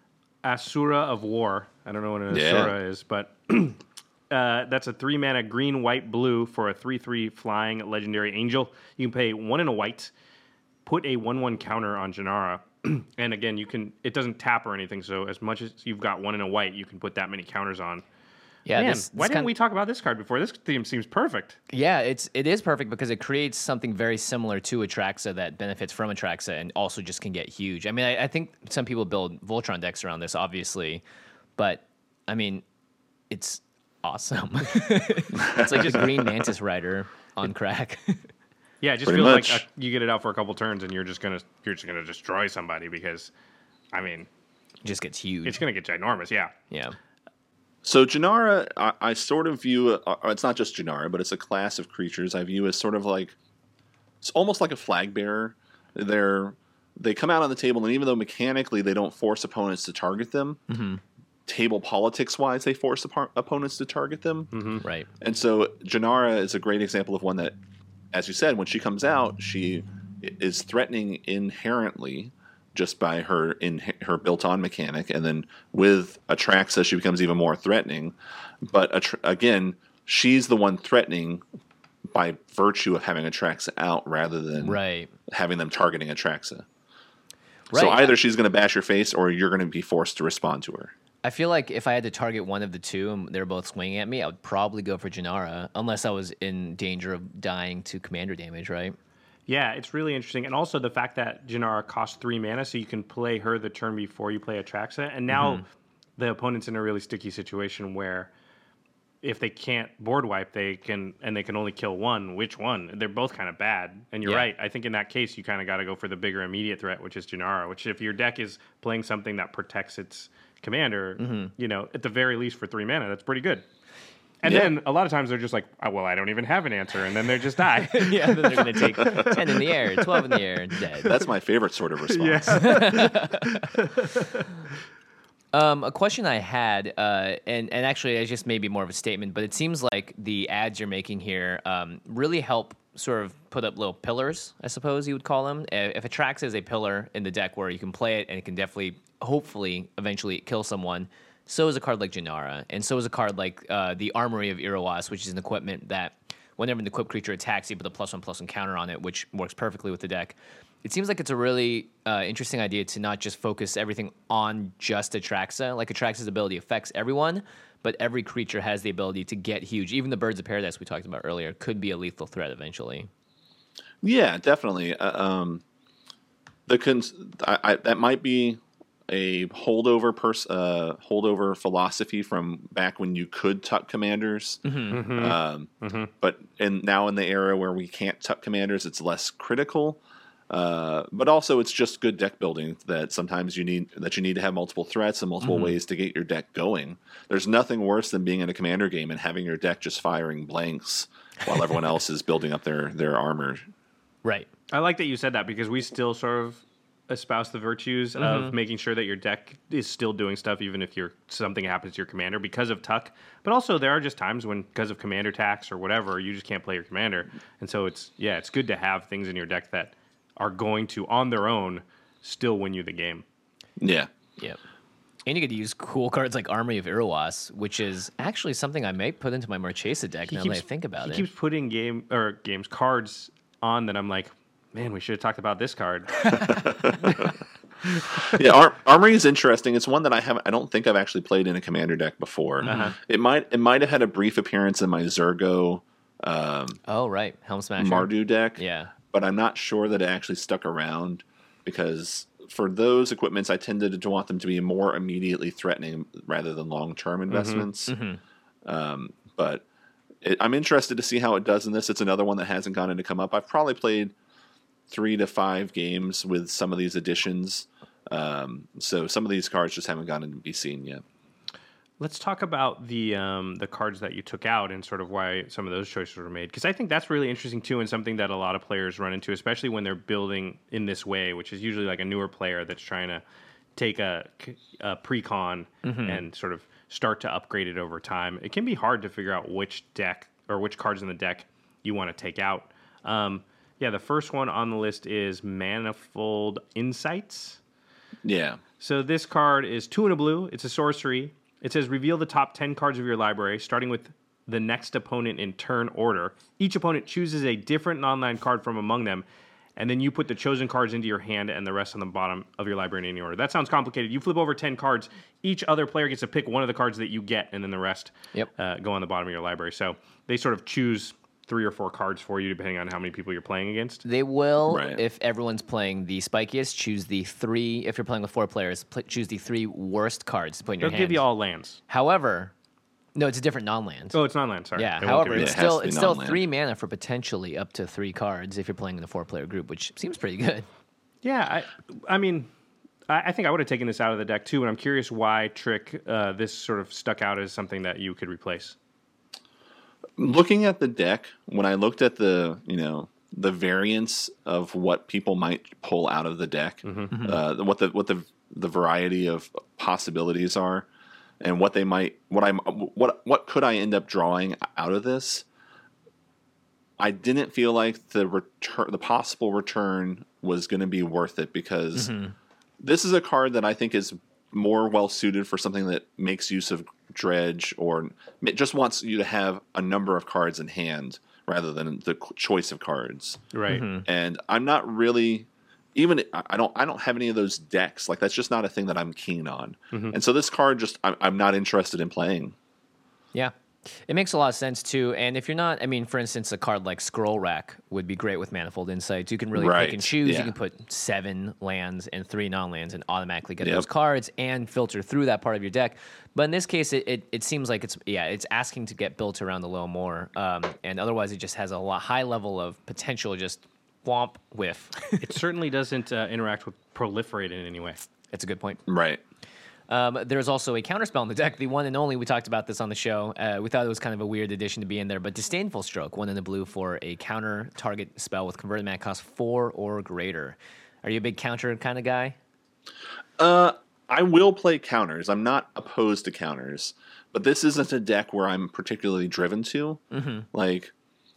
Asura of War. I don't know what an Asura is, but that's a 3-mana green, white, blue for a 3/3 flying legendary angel. You can pay 1 and a white, put a 1/1 counter on Janara. And again, it doesn't tap or anything, so as much as you've got 1 and a white, you can put that many counters on. Yeah, Man, why didn't we talk about this card before? This theme seems perfect. Yeah, it is perfect because it creates something very similar to Atraxa that benefits from Atraxa and also just can get huge. I mean, I think some people build Voltron decks around this, obviously, but I mean, it's awesome. It's like a green Mantis Rider on crack. Yeah, it just Pretty feels much. like you get it out for a couple turns and you're just gonna destroy somebody because, I mean, It just gets huge. it's gonna get ginormous. Yeah. Yeah. So Janara, I sort of view it's not just Janara, but it's a class of creatures I view as sort of like it's almost like a flag bearer. They come out on the table, and even though mechanically they don't force opponents to target them, table politics wise they force opponents to target them. Right. And so Janara is a great example of one that, as you said, when she comes out, she is threatening inherently just by her built-on mechanic, and then with Atraxa, she becomes even more threatening. But again, she's the one threatening by virtue of having Atraxa out rather than having them targeting Atraxa. Right. So either she's going to bash your face, or you're going to be forced to respond to her. I feel like if I had to target one of the two and they're both swinging at me, I would probably go for Janara, unless I was in danger of dying to commander damage, right? Yeah, it's really interesting. And also the fact that Janara costs 3 mana, so you can play her the turn before you play Atraxa. And now the opponent's in a really sticky situation where if they can't board wipe, they can only kill one. Which one? They're both kind of bad. And you're right. I think in that case, you kind of got to go for the bigger immediate threat, which is Janara, which if your deck is playing something that protects its commander, at the very least for 3 mana, that's pretty good. And then a lot of times they're just like, oh, well, I don't even have an answer. And then they just die. Yeah, then they're going to take 10 in the air, 12 in the air, dead. That's my favorite sort of response. A question I had, and actually it's just maybe more of a statement, but it seems like the ads you're making here really help sort of put up little pillars, I suppose you would call them. If Atraxa is a pillar in the deck where you can play it and it can definitely, hopefully, eventually kill someone, so is a card like Janara, and so is a card like the Armory of Iroas, which is an equipment that whenever an equipped creature attacks, you put a +1/+1 counter on it, which works perfectly with the deck. It seems like it's a really interesting idea to not just focus everything on just Atraxa. Like Atraxa's ability affects everyone, but every creature has the ability to get huge. Even the Birds of Paradise we talked about earlier could be a lethal threat eventually. Yeah, definitely. That might be a holdover philosophy from back when you could tuck commanders. But now in the era where we can't tuck commanders, it's less critical. But also, it's just good deck building that sometimes you need to have multiple threats and multiple ways to get your deck going. There's nothing worse than being in a commander game and having your deck just firing blanks while everyone else is building up their armor. Right. I like that you said that because we still sort of espouse the virtues of making sure that your deck is still doing stuff even if something happens to your commander because of tuck. But also there are just times when because of commander tax or whatever, you just can't play your commander. And so it's good to have things in your deck that are going to, on their own, still win you the game. Yeah. Yeah. And you get to use cool cards like Armory of Iroas, which is actually something I may put into my Marchesa deck now that I think about it. He keeps putting cards on that I'm like, man, we should have talked about this card. Yeah, Armory is interesting. It's one that I don't think I've actually played in a commander deck before. It might have had a brief appearance in my Zergo Helm Smasher. Mardu deck. Yeah. But I'm not sure that it actually stuck around because for those equipments, I tended to want them to be more immediately threatening rather than long-term investments. But I'm interested to see how it does in this. It's another one that hasn't gotten to come up. I've probably played 3 to 5 games with some of these additions. So some of these cards just haven't gotten to be seen yet. Let's talk about the cards that you took out and sort of why some of those choices were made. Because I think that's really interesting, too, and something that a lot of players run into, especially when they're building in this way, which is usually like a newer player that's trying to take a pre-con and sort of start to upgrade it over time. It can be hard to figure out which deck or which cards in the deck you want to take out. Yeah, the first one on the list is Manifold Insights. Yeah. So this card is 2 and a blue. It's a sorcery. It says reveal the top 10 cards of your library, starting with the next opponent in turn order. Each opponent chooses a different non-land card from among them, and then you put the chosen cards into your hand and the rest on the bottom of your library in any order. That sounds complicated. You flip over 10 cards. Each other player gets to pick one of the cards that you get, and then the rest go on the bottom of your library. So they sort of choose 3 or 4 cards for you, depending on how many people you're playing against. They will, Right. if everyone's playing the spikiest, choose the 3, if you're playing with 4 players, choose the 3 worst cards to put in your They'll hand. give you all lands. However, no, it's a different non-land. Oh, it's non-land, sorry. Yeah, They won't however, give you it's It has that. to be still non-land. 3 mana for potentially up to 3 cards if you're playing in a 4-player group, which seems pretty good. Yeah, I mean, I think I would have taken this out of the deck too, and I'm curious why Trick this sort of stuck out as something that you could replace. Looking at the deck, when I looked at the variance of what people might pull out of the deck, what the variety of possibilities are, and what could I end up drawing out of this, I didn't feel like the possible return was going to be worth it, because this is a card that I think is more well suited for something that makes use of dredge, or just wants you to have a number of cards in hand rather than the choice of cards. Right. And I'm not really I don't have any of those decks. Like, that's just not a thing that I'm keen on. And so this card I'm not interested in playing. Yeah. It makes a lot of sense, too. And if you're not, I mean, for instance, a card like Scroll Rack would be great with Manifold Insights. You can really pick and choose. Yeah. You can put 7 lands and 3 non-lands and automatically get Yep. those cards and filter through that part of your deck. But in this case, it seems like it's asking to get built around a little more. And otherwise, it just has a high level of potential just womp whiff. It certainly doesn't interact with Proliferate in any way. That's a good point. Right. There's also a counterspell in the deck, the one and only. We talked about this on the show. We thought it was kind of a weird addition to be in there, but Disdainful Stroke, 1 in the blue for a counter target spell with converted mana cost 4 or greater. Are you a big counter kind of guy? I will play counters. I'm not opposed to counters, but this isn't a deck where I'm particularly driven to. Like,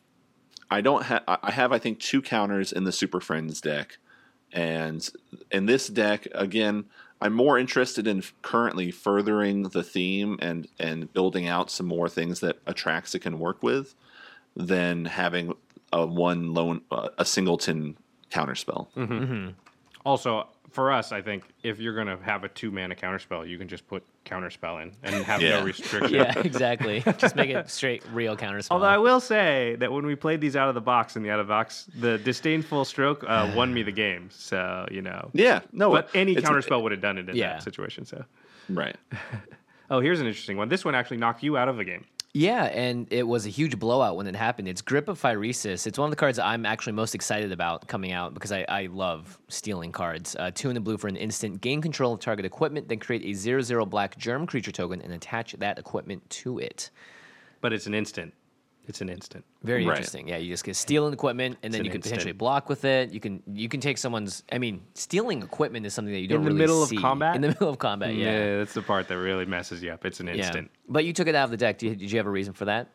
I have I think 2 counters in the Super Friends deck, and in this deck, again, I'm more interested in currently furthering the theme and building out some more things that Atraxa can work with than having a singleton counterspell. Also, for us, I think if you're going to have a 2-mana counterspell, you can just put counterspell in and have Yeah. no restriction. Yeah, exactly. Just make it straight real counterspell. Although I will say that when we played these out of the box, the Disdainful Stroke won me the game. So, Yeah, no, But any it's- counterspell would have done it in Yeah. that situation. So, Right. oh, here's an interesting one. This one actually knocked you out of the game. Yeah, and it was a huge blowout when it happened. It's Grip of Phyresis. It's one of the cards I'm actually most excited about coming out because I love stealing cards. 2 in the blue for an instant. Gain control of target equipment, then create a 0/0 black germ creature token and attach that equipment to it. But it's an instant. It's an instant. Very Right. interesting. Yeah, you just get stealing equipment, and then an you can instant. potentially block with it. You can take someone's. I mean, stealing equipment is something that you don't In the really middle of see. combat? In the middle of combat, yeah. That's the part that really messes you up. It's an Yeah. instant. But you took it out of the deck. Did you have a reason for that?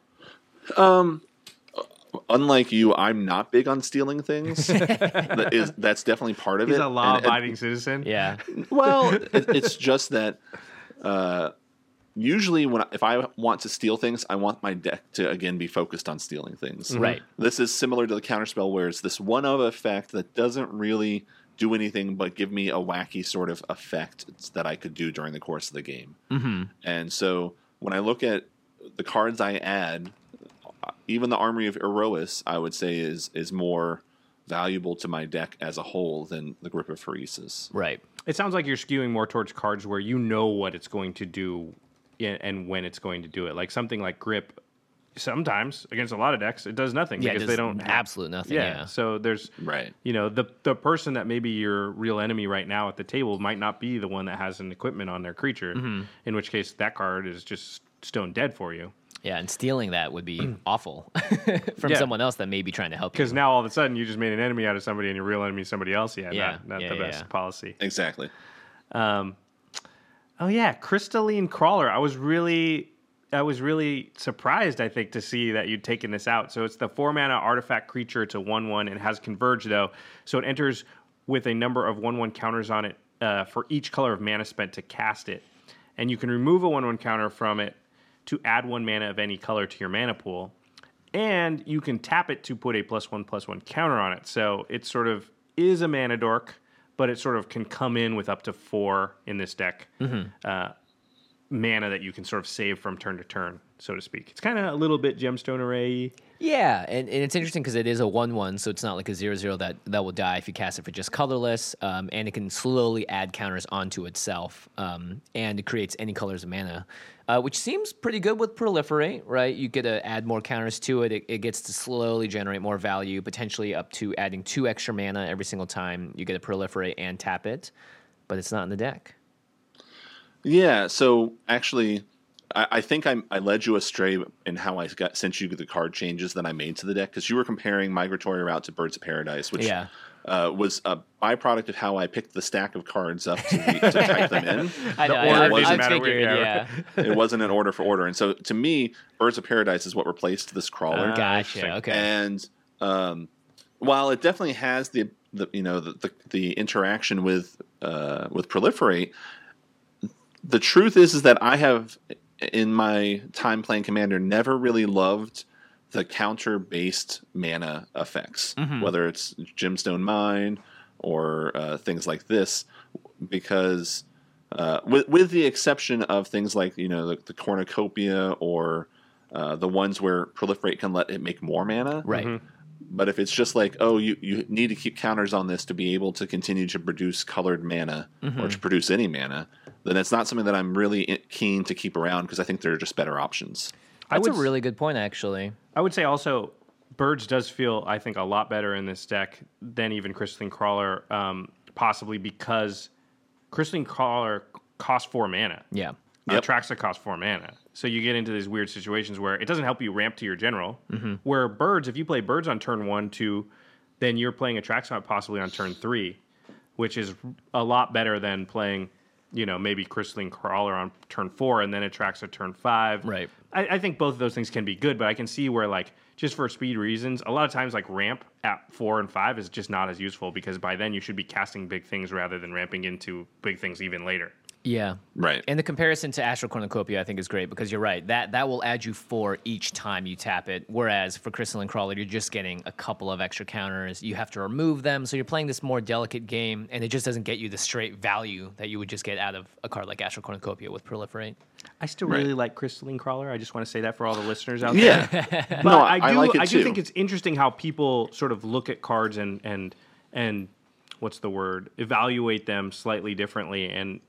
Unlike you, I'm not big on stealing things. That's definitely part of He's it. a law-abiding citizen. Yeah. Well, it's just that usually if I want to steal things, I want my deck to again be focused on stealing things. Right. This is similar to the counterspell, where it's this one of effect that doesn't really do anything but give me a wacky sort of effect that I could do during the course of the game. And so when I look at the cards I add, even the Armory of Erois, I would say is more valuable to my deck as a whole than the Grip of Phyresis. Right. It sounds like you're skewing more towards cards where you know what it's going to do and when it's going to do it. Like something like Grip, sometimes against a lot of decks, it does nothing Yeah, because it they does don't have, absolute nothing. Yeah. So there's Right. The person that may be your real enemy right now at the table might not be the one that has an equipment on their creature. In which case that card is just stone dead for you. Yeah, and stealing that would be awful from Yeah. someone else that may be trying to help you. Because now all of a sudden you just made an enemy out of somebody and your real enemy is somebody else. Not the best policy. Exactly. Oh yeah, Crystalline Crawler. I was really I was really surprised, I think, to see that you'd taken this out. So it's the 4-mana artifact creature. It's a 1/1 and has Converge, though. So it enters with a number of 1/1 counters on it for each color of mana spent to cast it. And you can remove a 1/1 counter from it to add 1 mana of any color to your mana pool. And you can tap it to put a +1/+1 counter on it. So it sort of is a mana dork, but it sort of can come in with up to 4 in this deck. Mana that you can sort of save from turn to turn, so to speak. It's kind of a little bit Gemstone Array. Yeah, and it's interesting because it is a 1/1, so it's not like a 0/0 that will die if you cast it for just colorless, and it can slowly add counters onto itself, and it creates any colors of mana, which seems pretty good with Proliferate, right? You get to add more counters to it. It gets to slowly generate more value, potentially up to adding 2 extra mana every single time you get to Proliferate and tap it, but it's not in the deck. Yeah, so actually, I think I led you astray in how I sent you the card changes that I made to the deck, because you were comparing Migratory Route to Birds of Paradise, which was a byproduct of how I picked the stack of cards up to type them in. I figured. It wasn't an order for order. And so to me, Birds of Paradise is what repriced this crawler. Gotcha, okay. And while it definitely has the interaction with Proliferate, the truth is that I have, in my time playing Commander, never really loved the counter-based mana effects, whether it's Gemstone Mine or things like this, because with the exception of things like the Cornucopia or the ones where Proliferate can let it make more mana, right? But if it's just like, oh, you need to keep counters on this to be able to continue to produce colored mana or to produce any mana, then it's not something that I'm really keen to keep around, because I think there are just better options. That's a really good point, actually. I would say also, Birds does feel, I think, a lot better in this deck than even Crystalline Crawler, possibly because Crystalline Crawler costs 4 mana. Yeah. Traxa costs 4 mana. So you get into these weird situations where it doesn't help you ramp to your general. Where Birds, if you play Birds on turn 1, 2, then you're playing Atraxa possibly on turn 3, which is a lot better than playing, maybe Crystalline Crawler on turn 4 and then Atraxa turn 5. Right. I think both of those things can be good, but I can see where, like, just for speed reasons, a lot of times, like, ramp at 4 and 5 is just not as useful, because by then you should be casting big things rather than ramping into big things even later. Yeah. Right. And the comparison to Astral Cornucopia, I think, is great, because you're right. That will add you 4 each time you tap it, whereas for Crystalline Crawler, you're just getting a couple of extra counters. You have to remove them, so you're playing this more delicate game, and it just doesn't get you the straight value that you would just get out of a card like Astral Cornucopia with Proliferate. I still really like Crystalline Crawler. I just want to say that for all the listeners out there. Yeah. But I like it I too. do think it's interesting how people sort of look at cards and what's the word? Evaluate them slightly differently. And,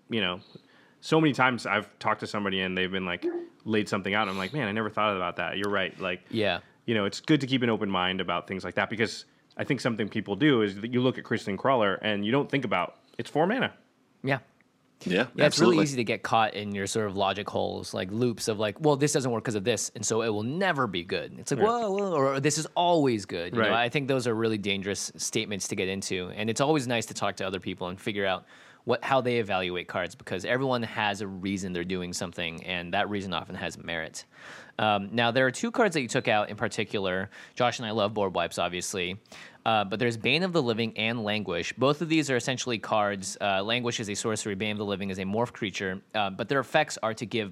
so many times I've talked to somebody and they've been like, laid something out. And I'm like, man, I never thought about that. You're right. Like, it's good to keep an open mind about things like that, because I think something people do is that you look at Crystalline Crawler and you don't think about it's 4 mana. Yeah. Yeah, it's really easy to get caught in your sort of logic holes, like loops of like, well, this doesn't work because of this, and so it will never be good. It's like, whoa, or this is always good. You know, I think those are really dangerous statements to get into, and it's always nice to talk to other people and figure out how they evaluate cards, because everyone has a reason they're doing something, and that reason often has merit. Now, there are 2 cards that you took out in particular. Josh and I love board wipes, obviously. But there's Bane of the Living and Languish. Both of these are essentially cards. Languish is a sorcery. Bane of the Living is a morph creature. But their effects are to give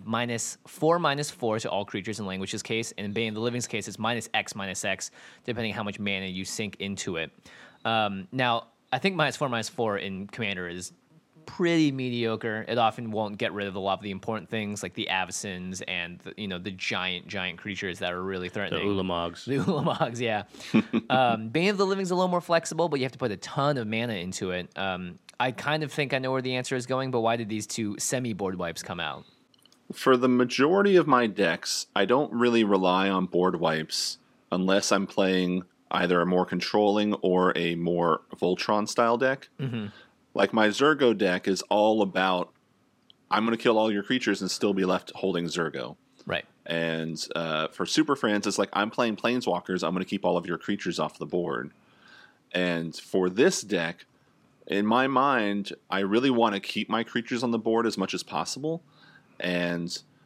-4/-4 to all creatures in Languish's case. And in Bane of the Living's case, it's -X/-X, depending on how much mana you sink into it. Now, I think -4/-4 in Commander is pretty mediocre. It often won't get rid of a lot of the important things, like the Avacins and the giant creatures that are really threatening. The Ulamogs. The Ulamogs, yeah. Bane of the Living's a little more flexible, but you have to put a ton of mana into it. I kind of think I know where the answer is going, but why did these 2 semi-board wipes come out? For the majority of my decks, I don't really rely on board wipes unless I'm playing either a more controlling or a more Voltron-style deck. Like my Zergo deck is all about, I'm going to kill all your creatures and still be left holding Zergo. Right. And for Super Friends, it's like, I'm playing Planeswalkers, I'm going to keep all of your creatures off the board. And for this deck, in my mind, I really want to keep my creatures on the board as much as possible. And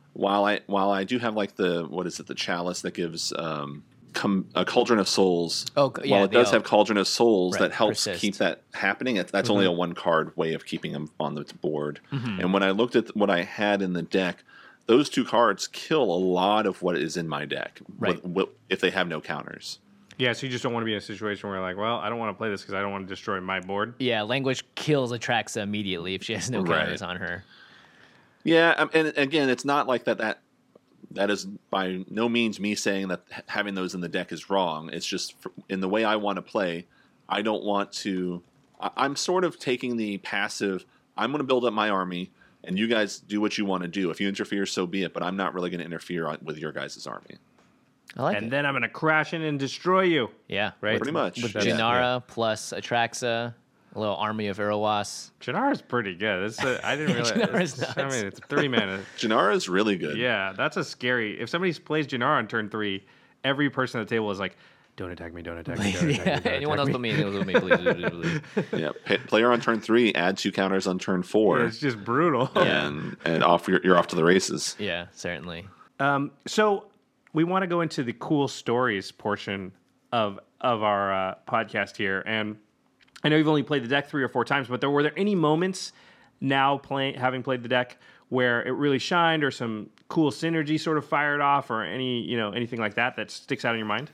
while I do have like the chalice that gives a Cauldron of Souls. Oh, yeah, while it does have Cauldron of Souls, Right, that helps persist. keep that happening. That's only a 1 card way of keeping them on the board. And when I looked at what I had in the deck, those 2 cards kill a lot of what is in my deck. Right. If they have no counters. Yeah, so you just don't want to be in a situation where like, well, I don't want to play this because I don't want to destroy my board. Yeah, Languish kills Atraxa immediately if she has no Right. counters on her. Yeah, and again, it's not like that is by no means me saying that having those in the deck is wrong. It's just in the way I want to play, I don't want to... I'm sort of taking the passive, I'm going to build up my army, and you guys do what you want to do. If you interfere, so be it, but I'm not really going to interfere with your guys' army. I like And it. then I'm going to crash in and destroy you. Yeah. Right? Pretty much. With Yeah. Jinara plus Atraxa, a little army of Irowas. Janara's pretty good. I didn't realize. Jinara's I nuts. mean, it's 3 mana. Janara is really good. Yeah, that's a scary. If somebody plays Janara on turn 3, every person at the table is like, "Don't attack me! Don't attack me! Don't attack me! Yeah, Don't anyone attack else me." but me. Anyone else but me, please, please, please. Yeah. Player on turn 3, add 2 counters on turn 4, It's just brutal. and off you're off to the races. Yeah, certainly. So we want to go into the cool stories portion of our podcast here, and I know you've only played the deck 3 or 4 times, but were there any moments now having played the deck where it really shined, or some cool synergy sort of fired off, or anything like that sticks out in your mind?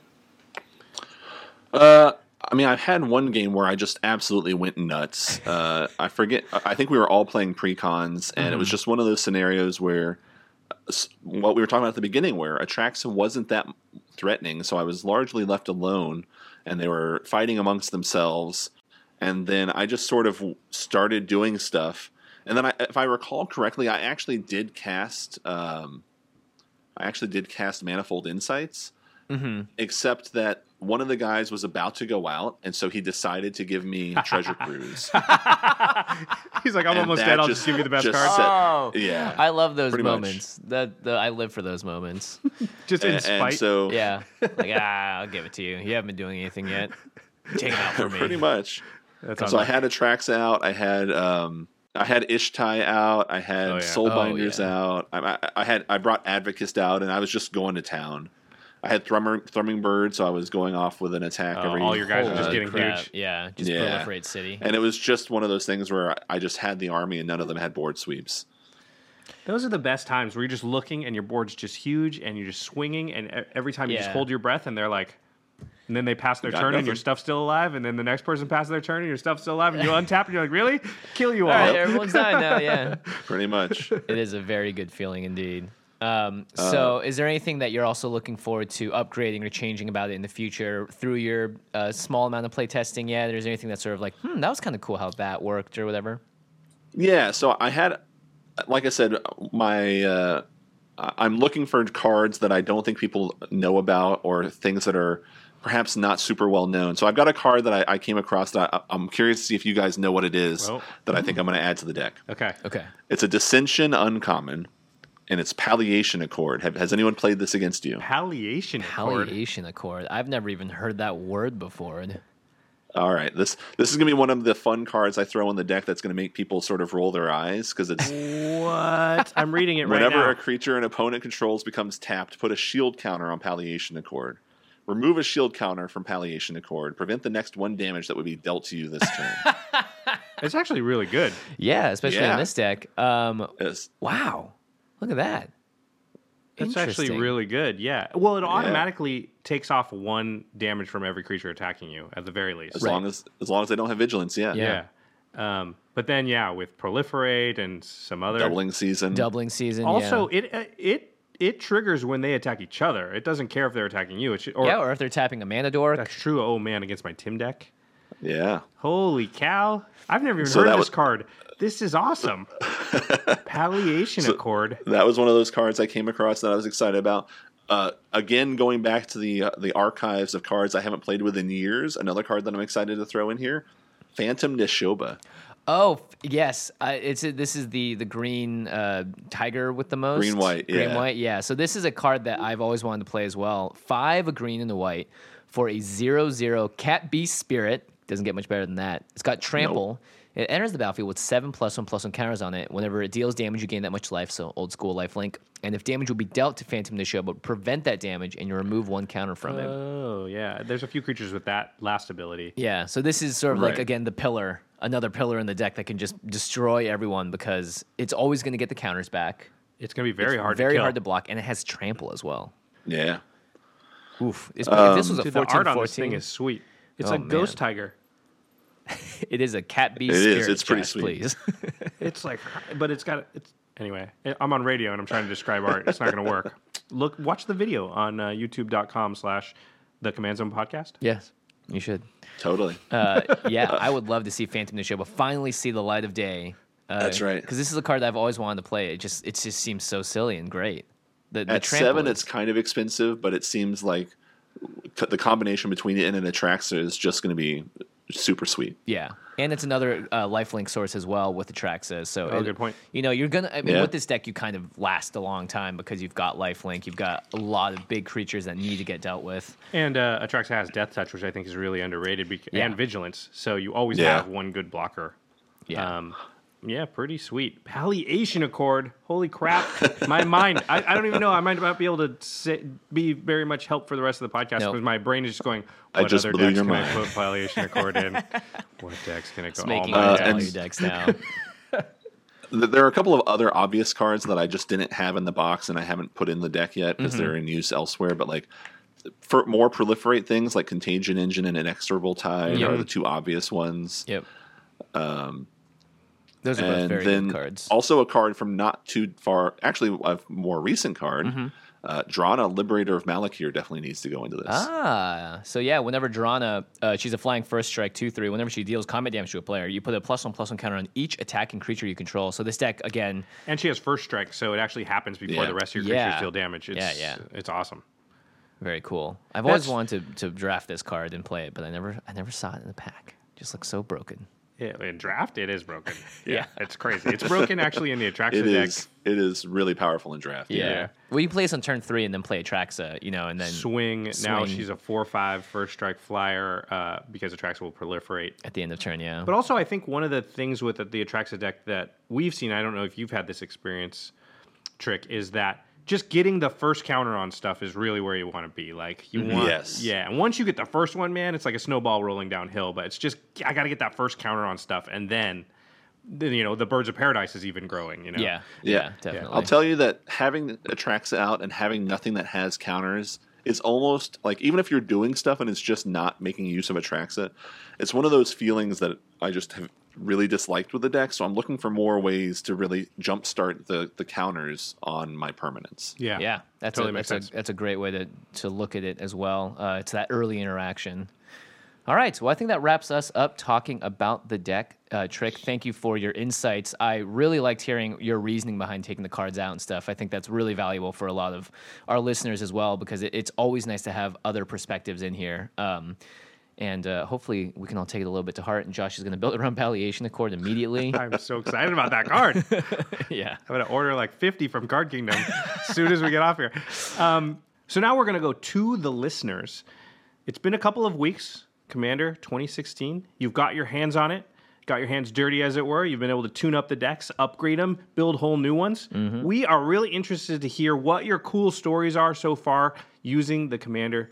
I mean, I've had one game where I just absolutely went nuts. I forget. I think we were all playing precons, and it was just one of those scenarios where what we were talking about at the beginning, where Atraxa wasn't that threatening, so I was largely left alone, and they were fighting amongst themselves. And then I just sort of started doing stuff. And then, if I recall correctly, I actually did cast. Manifold Insights, except that one of the guys was about to go out, and so he decided to give me Treasure Cruise. He's like, I'm And almost that dead. I'll just give you the best just card. set- Oh, yeah. I love those Pretty much. moments. I live for those moments. Just in and spite. so Yeah, like I'll give it to you. You haven't been doing anything yet. Take it out for me. pretty much. That's So I had Atraxa out. I had Ishtai out. I had Oh, yeah. Soulbinders Oh, yeah. out. I brought Advocist out, and I was just going to town. I had Thrumming Bird, so I was going off with an attack every. all your guys are just Holy getting crap. huge. Yeah, just Yeah. proliferate city. And it was just one of those things where I just had the army, and none of them had board sweeps. Those are the best times where you're just looking and your board's just huge and you're just swinging, and every time you just Yeah. hold your breath and they're like, and then they pass their Got turn and your nothing. stuff's still alive, and then the next person passes their turn and your stuff's still alive, and you untap and you're like, really? Kill you all. All right, everyone's dying now. Yeah, Pretty much. it is a very good feeling indeed. So, is there anything that you're also looking forward to upgrading or changing about it in the future through your small amount of play testing yet? Or is there anything that's sort of like, that was kind of cool how that worked or whatever? Yeah, so I had, like I said, I'm looking for cards that I don't think people know about, or things that are perhaps not super well known. So I've got a card that I came across that I'm curious to see if you guys know what it is, Oh. that I think I'm going to add to the deck. Okay. Okay. It's a Dissension uncommon, and it's Palliation Accord. Has anyone played this against you? Palliation Accord. Palliation Accord. I've never even heard that word before. All right, this is going to be one of the fun cards I throw in the deck that's going to make people sort of roll their eyes, because it's What? I'm reading it right whenever now. a creature an opponent controls becomes tapped, put a shield counter on Palliation Accord. Remove a shield counter from Palliation Accord. Prevent the next 1 damage that would be dealt to you this turn. It's actually really good. Yeah, especially Yeah. in this deck. Yes. Wow. Look at that. It's actually Interesting. really good. Yeah. Well, it automatically takes off 1 damage from every creature attacking you at the very least. As long as they don't have vigilance, yeah. Yeah. But then, with Proliferate and some other Doubling season. Doubling season. Also, yeah. it triggers when they attack each other. It doesn't care if they're attacking you. Or if they're tapping a mana dork. That's true. Oh man, against my Tim deck. Yeah. Holy cow! I've never even So heard that of this was- card. This is awesome. Palliation Accord. That was one of those cards I came across that I was excited about. Again, going back to the archives of cards I haven't played with in years, another card that I'm excited to throw in here, Phantom Nishoba. Oh yes, this is the green tiger with the most Green-white, green yeah. white. Yeah. So this is a card that I've always wanted to play as well. 5 a green and a white for a 0/0 cat beast spirit Doesn't get much better than that. It's got Trample. Nope. It enters the battlefield with 7+1/+1 counters on it. Whenever it deals damage, you gain that much life, so old school lifelink. And if damage will be dealt to Phantom Nishoba, prevent that damage, and you remove 1 counter from it. Oh, yeah. There's a few creatures with that last ability. Yeah, so this is sort of like, Right. again, the pillar, another pillar in the deck that can just destroy everyone because it's always going to get the counters back. It's going to be very hard Very to kill. hard to block, and it has Trample as well. Yeah. Oof. If this was a Dude, 14, the art on 14, this thing is sweet. It's Oh, like Ghost man. Tiger. it is a cat beast It is. spirit, It's pretty Josh, sweet. please. It's like, but it's got, it's, anyway, I'm on radio and I'm trying to describe art. It's not going to work. Watch the video on youtube.com/the Command Zone podcast. Yes, you should. Totally. Yeah, I would love to see Phantom Nishoba finally see the light of day. That's right. Because this is a card that I've always wanted to play. It just seems so silly and great. The At Trample 7, is- it's kind of expensive, but it seems like the combination between it and an Atraxa is just going to be super sweet. yeah, and it's another lifelink source as well with Atraxa. So Oh, good point. You know, you're gonna. I mean, Yeah. with this deck, you kind of last a long time because you've got lifelink. You've got a lot of big creatures that need to get dealt with. And Atraxa has Death Touch, which I think is really underrated, Yeah. and Vigilance. So you always Yeah. have one good blocker. Yeah. Yeah, pretty sweet. Palliation Accord. Holy crap. My mind, I don't even know. I might not be able to be very much help for the rest of the podcast Nope. because my brain is just going, I what just other blew decks your can I mind. put Palliation Accord in? What decks can I go? It's making my all decks. your decks now. There are a couple of other obvious cards that I just didn't have in the box and I haven't put in the deck yet because they're in use elsewhere. But like for more proliferate things like Contagion Engine and Inexorable Tide Yep. are the two obvious ones. Yep. Those are both And very then good cards. also a card from not too far, actually a more recent card, Mm-hmm. Drana, Liberator of Malakir, definitely needs to go into this. So yeah, whenever Drana, she's a flying first strike 2/3. Whenever she deals combat damage to a player, you put a +1/+1 counter on each attacking creature you control. So this deck again, And she has First Strike, so it actually happens before Yeah. the rest of your creatures Yeah. deal damage. It's, Yeah. It's awesome. very cool. I've always That's- wanted to draft this card and play it, but I never saw it in the pack. Just looks so broken. Yeah, in draft, it is broken. Yeah. It's crazy. It's broken actually in the Atraxa It deck. is. It is really powerful in draft. Yeah. Well, you play this on turn 3 and then play Atraxa, and then Swing. Now swing. she's a 4/5 first strike flyer because Atraxa will proliferate. at the end of turn, yeah. But also, I think one of the things with the Atraxa deck that we've seen, I don't know if you've had this experience, Trick, is that just getting the first counter on stuff is really where you want to be. Like you want, Yes. yeah. And once you get the first one, man, it's like a snowball rolling downhill. But it's just I got to get that first counter on stuff, and then the Birds of Paradise is even growing. yeah, Yeah. definitely. I'll tell you that having Atraxa out and having nothing that has counters is almost like, even if you're doing stuff and it's just not making use of Atraxa, it's one of those feelings that I just have really disliked with the deck. So I'm looking for more ways to really jumpstart the counters on my permanents. Yeah, Yeah, that's totally a, makes that's sense. a that's a great way to look at it as well. It's that early interaction. All right, well, I think that wraps us up talking about the deck. Trick, thank you for your insights. I really liked hearing your reasoning behind taking the cards out and stuff. I think that's really valuable for a lot of our listeners as well because it's always nice to have other perspectives in here. And hopefully we can all take it a little bit to heart. And Josh is going to build around Palliation Accord immediately. I'm so excited about that card. Yeah. I'm going to order like 50 from Card Kingdom as soon as we get off here. So now we're going to go to the listeners. It's been a couple of weeks, Commander 2016. You've got your hands on it, got your hands dirty, as it were. You've been able to tune up the decks, upgrade them, build whole new ones. We are really interested to hear what your cool stories are so far using the Commander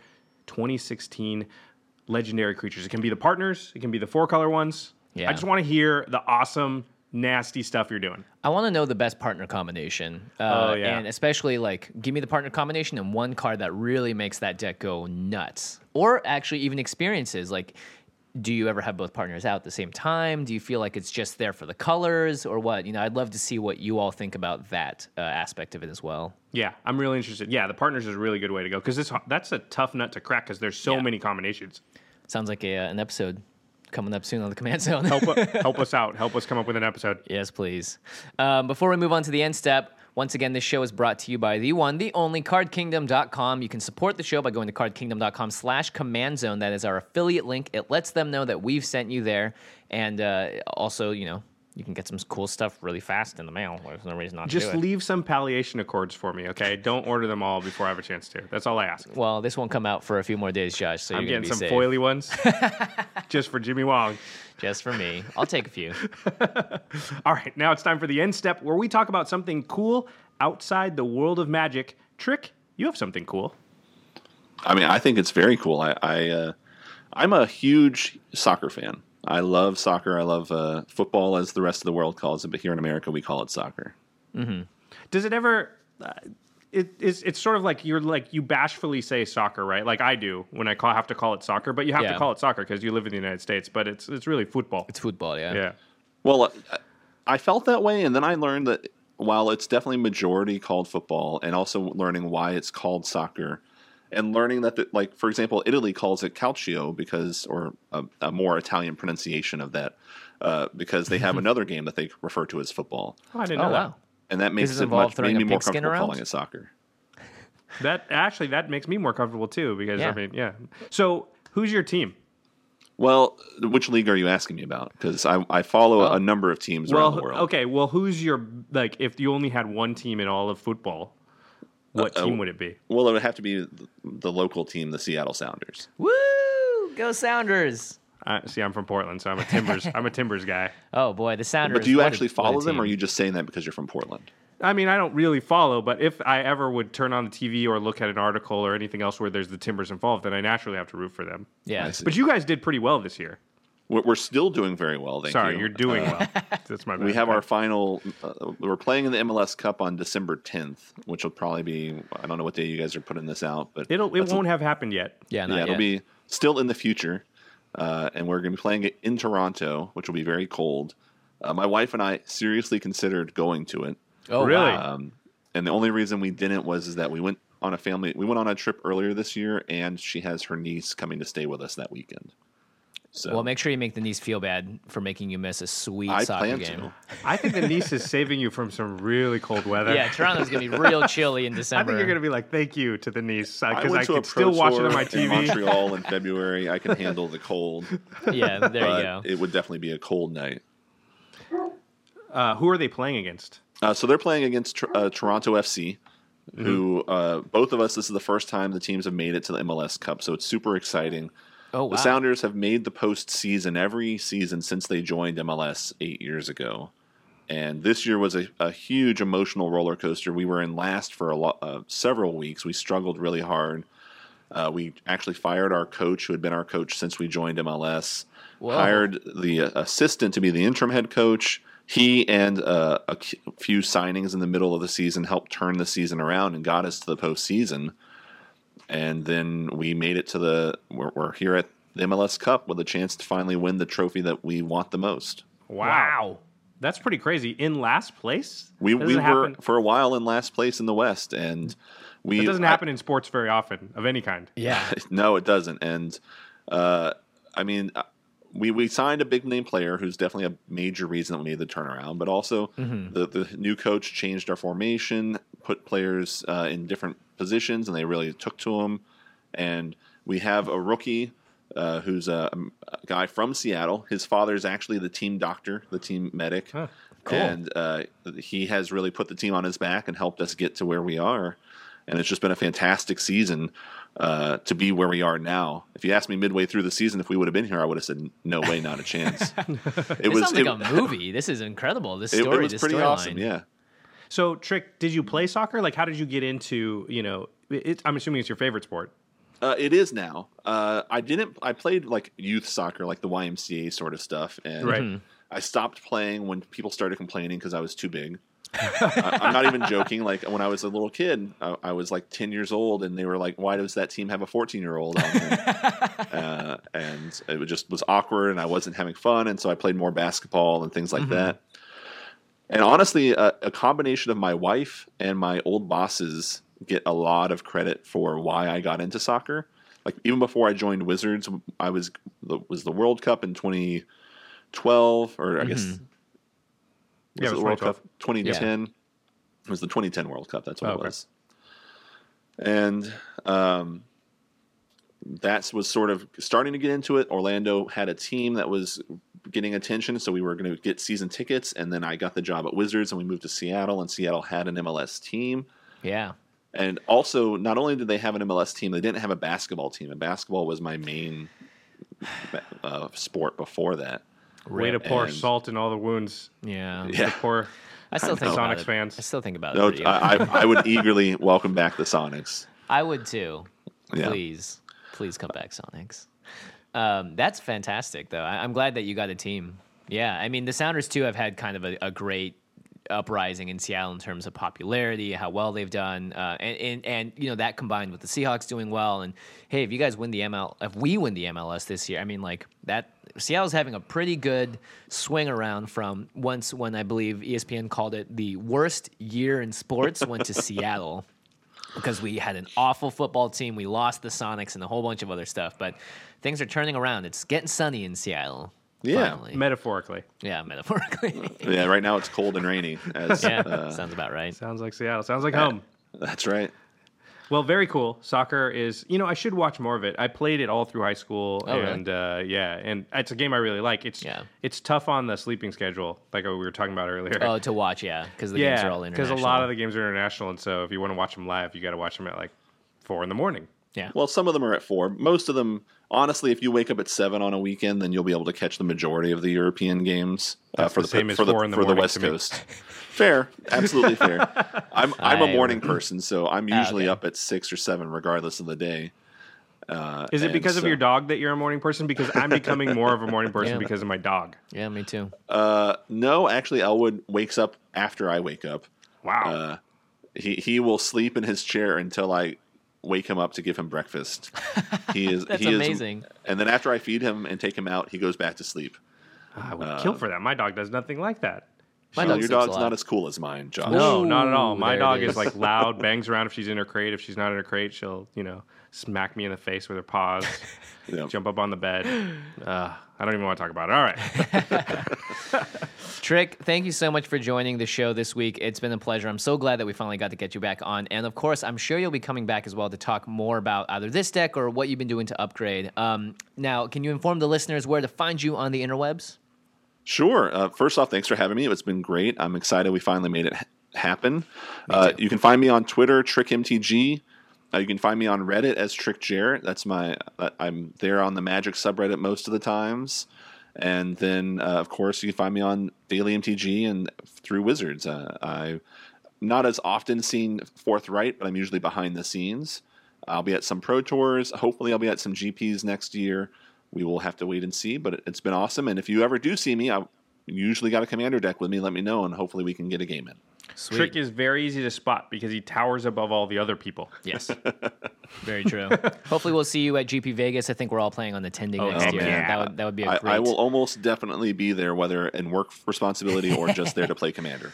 2016 legendary creatures. It can be the partners, it can be the 4-color ones. Yeah. I just want to hear the awesome, nasty stuff you're doing. I want to know the best partner combination. Oh, yeah. And especially, give me the partner combination and one card that really makes that deck go nuts. Or actually even experiences. Do you ever have both partners out at the same time? Do you feel like it's just there for the colors or what? I'd love to see what you all think about that aspect of it as well. Yeah, I'm really interested. Yeah, the partners is a really good way to go because that's a tough nut to crack because there's so Yeah. many combinations. Sounds like an episode coming up soon on the Command Zone. Help us out. Help us come up with an episode. Yes, please. Before we move on to the end step, once again, this show is brought to you by the one, the only, CardKingdom.com. You can support the show by going to CardKingdom.com/CommandZone. That is our affiliate link. It lets them know that we've sent you there. And also, You can get some cool stuff really fast in the mail. There's no reason not to Just do it. leave some palliation accords for me, okay? Don't order them all before I have a chance to. That's all I ask. Well, this won't come out for a few more days, Josh, so I'm you're going getting to be some safe. foily ones just for Jimmy Wong. Just for me. I'll take a few. All right, now it's time for the end step where we talk about something cool outside the world of Magic. Trick, you have something cool. I mean, I think it's very cool. I'm a huge soccer fan. I love soccer. I love football, as the rest of the world calls it, but here in America, we call it soccer. Does it ever? It's sort of like you bashfully say soccer, right? Like I do when I have to call it soccer, but you have to call it soccer because you live in the United States. But it's really football. It's football, yeah. Yeah. Well, I felt that way, and then I learned that while it's definitely majority called football, and also learning why it's called soccer, and learning that, like, for example, Italy calls it calcio because, or a more Italian pronunciation of that, because they have another game that they refer to as football. Oh, I didn't know that. And that makes Does it involve throwing made a me more pigskin comfortable around? calling it soccer. That makes me more comfortable too because Yeah. I mean, yeah. So who's your team? Well, which league are you asking me about? Because I follow a number of teams around the world. Okay. Well, who's your like? If you only had one team in all of football, what team would it be? Well, it would have to be the local team, the Seattle Sounders. Woo! Go Sounders! See, I'm from Portland, so I'm a Timbers guy. Oh, boy, the Sounders. But do you what a- actually what a follow them, or are team. you just saying that because you're from Portland? I mean, I don't really follow, but if I ever would turn on the TV or look at an article or anything else where there's the Timbers involved, then I naturally have to root for them. Yeah. I see. But you guys did pretty well this year. We're still doing very well, thank you. Sorry, you're doing well. That's my bad. We have our final. We're playing in the MLS Cup on December 10th, which will probably be. I don't know what day you guys are putting this out, but It won't have happened yet. Yeah, not yeah, it'll yet. be still in the future, and we're going to be playing it in Toronto, which will be very cold. My wife and I seriously considered going to it, Oh, Really? wow. and the only reason we didn't was that we went on a trip earlier this year, and she has her niece coming to stay with us that weekend. So Well, make sure you make the niece feel bad for making you miss a sweet I soccer plan game. to. I think the niece is saving you from some really cold weather. Yeah, Toronto's going to be real chilly in I December. think you're going to be like, thank you to the niece I because went I to a could pro still watch it tour on my in TV. Montreal in February. I can handle the cold, Yeah, there you but go. it would definitely be a cold night. Who are they playing against? So they're playing against Toronto FC, who both of us, this is the first time the teams have made it to the MLS Cup, so it's super exciting. Oh, wow. The Sounders have made the postseason every season since they joined MLS 8 years ago. And this year was a huge emotional roller coaster. We were in last for several weeks. We struggled really hard. We actually fired our coach, who had been our coach since we joined MLS, Whoa. hired the assistant to be the interim head coach. He and a few signings in the middle of the season helped turn the season around and got us to the postseason. And then we made it to we're here at the MLS Cup with a chance to finally win the trophy that we want the most. Wow. That's pretty crazy. In last place? We That doesn't were happen- for a while in last place in the West, and That doesn't happen in sports very often of any kind. Yeah. No, it doesn't. And I mean, we signed a big name player who's definitely a major reason that we made the turnaround. But also, the new coach changed our formation, put players in different positions, and they really took to them. And we have a rookie who's a guy from Seattle. His father is actually the team doctor, the team medic. Huh. Cool. And he has really put the team on his back and helped us get to where we are. And it's just been a fantastic season to be where we are now. If you asked me midway through the season if we would have been here, I would have said, no way, not a chance. It This sounds like a movie. This is incredible. This it story, was this pretty storyline. awesome, yeah. So, Trick, did you play soccer? Like, how did you get into, I'm assuming it's your favorite sport. It is now. I played like youth soccer, like the YMCA sort of stuff. And Right. I stopped playing when people started complaining because I was too big. I'm not even joking. Like when I was a little kid, I was like 10 years old, and they were like, "Why does that team have a 14-year-old on there?" And it just was awkward, and I wasn't having fun, and so I played more basketball and things like that. And honestly, a combination of my wife and my old bosses get a lot of credit for why I got into soccer. Like even before I joined Wizards, I was the World Cup in 2012, or I guess. Yeah, it was the World 2012. Cup 2010. It was the 2010 World Cup. That's what Oh, it okay. was. And that was sort of starting to get into it. Orlando had a team that was getting attention, so we were going to get season tickets, and then I got the job at Wizards, and we moved to Seattle, and Seattle had an MLS team. Yeah. And also, not only did they have an MLS team, they didn't have a basketball team, and basketball was my main sport before that. Way to pour salt in all the wounds. Yeah. Yeah. Pour I still think Sonics about it. fans. I still think about No, it. I would eagerly welcome back the Sonics. I would too. Yeah. Please come back, Sonics. That's fantastic, though. I'm glad that you got a team. Yeah, I mean, the Sounders, too, have had kind of a great uprising in Seattle in terms of popularity, how well they've done, and you know, that combined with the Seahawks doing well. And hey, if you guys win if we win the MLS this year, I mean, like that, Seattle's having a pretty good swing around from when I believe ESPN called it the worst year in sports went to Seattle. Because we had an awful football team, we lost the Sonics and a whole bunch of other stuff. But things are turning around. It's getting sunny in Seattle. Yeah, finally. Metaphorically. Yeah, metaphorically. Yeah, right now it's cold and rainy. Sounds about right. Sounds like Seattle. Sounds like home. That's right. Well, very cool. Soccer is, I should watch more of it. I played it all through high school, and and it's a game I really like. It's tough on the sleeping schedule, like we were talking about earlier. Oh, to watch, because the games are all international. Because a lot of the games are international, and so if you want to watch them live, you got to watch them at like 4 a.m. Yeah. Well, some of them are at 4. Most of them, honestly, if you wake up at 7 on a weekend, then you'll be able to catch the majority of the European games for the West Coast. Fair, absolutely fair. I'm a morning person, so I'm usually up at 6 or 7, regardless of the day. Is it because of your dog that you're a morning person? Because I'm becoming more of a morning person because of my dog. Yeah, me too. No, actually, Elwood wakes up after I wake up. Wow. He will sleep in his chair until I wake him up to give him breakfast. That's amazing. And then after I feed him and take him out, he goes back to sleep. I would kill for that. My dog does nothing like that. Your dog's not as cool as mine, Josh. No, not at all. My dog is like loud, bangs around if she's in her crate. If she's not in her crate, she'll, smack me in the face with her paws, jump up on the bed. I don't even want to talk about it. All right. Trick, thank you so much for joining the show this week. It's been a pleasure. I'm so glad that we finally got to get you back on. And of course, I'm sure you'll be coming back as well to talk more about either this deck or what you've been doing to upgrade. Now, can you inform the listeners where to find you on the interwebs? Sure. First off, thanks for having me. It's been great. I'm excited we finally made it happen. You can find me on Twitter, TrickMTG. You can find me on Reddit as Trick Jarrett. That's I'm there on the Magic subreddit most of the times. And then, of course, you can find me on Daily MTG and through Wizards. I'm not as often seen forthright, but I'm usually behind the scenes. I'll be at some Pro Tours. Hopefully, I'll be at some GPs next year. We will have to wait and see, but it's been awesome. And if you ever do see me, I usually got a commander deck with me. Let me know, and hopefully we can get a game in. Sweet. Trick is very easy to spot because he towers above all the other people. Yes. Very true. Hopefully we'll see you at GP Vegas. I think we're all playing on the Tending next year. Yeah. That would be a great... I will almost definitely be there, whether in work responsibility or just there to play commander.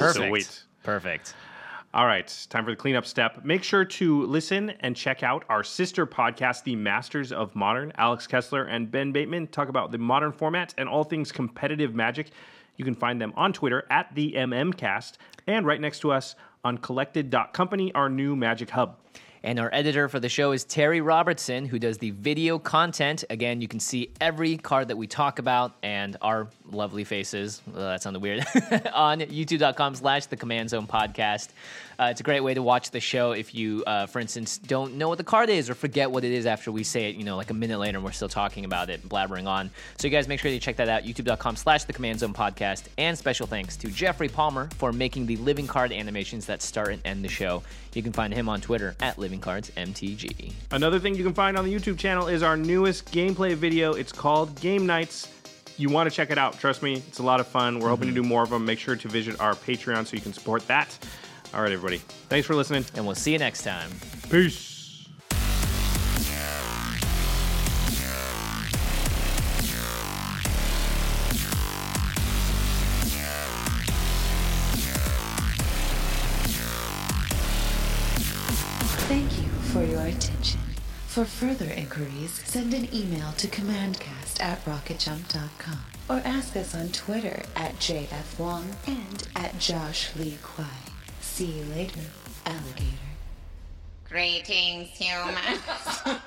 Perfect. All right, time for the cleanup step. Make sure to listen and check out our sister podcast, The Masters of Modern. Alex Kessler and Ben Bateman talk about the modern format and all things competitive Magic. You can find them on Twitter at the MMCast and right next to us on collected.company, our new Magic hub. And our editor for the show is Terry Robertson, who does the video content. Again, you can see every card that we talk about and our lovely faces. That sounded weird. On youtube.com/The Command Zone Podcast. It's a great way to watch the show if you, for instance, don't know what the card is or forget what it is after we say it, like a minute later and we're still talking about it, blabbering on. So you guys make sure you check that out, youtube.com/The Command Zone Podcast. And special thanks to Jeffrey Palmer for making the living card animations that start and end the show. You can find him on Twitter at LivingCardsMTG. Another thing you can find on the YouTube channel is our newest gameplay video. It's called Game Nights. You want to check it out. Trust me, it's a lot of fun. We're hoping to do more of them. Make sure to visit our Patreon so you can support that. All right, everybody. Thanks for listening. And we'll see you next time. Peace. Thank you for your attention. For further inquiries, send an email to commandcast@rocketjump.com or ask us on Twitter at JFWong and at Josh Lee Kwai. See you later, alligator. Greetings, humans.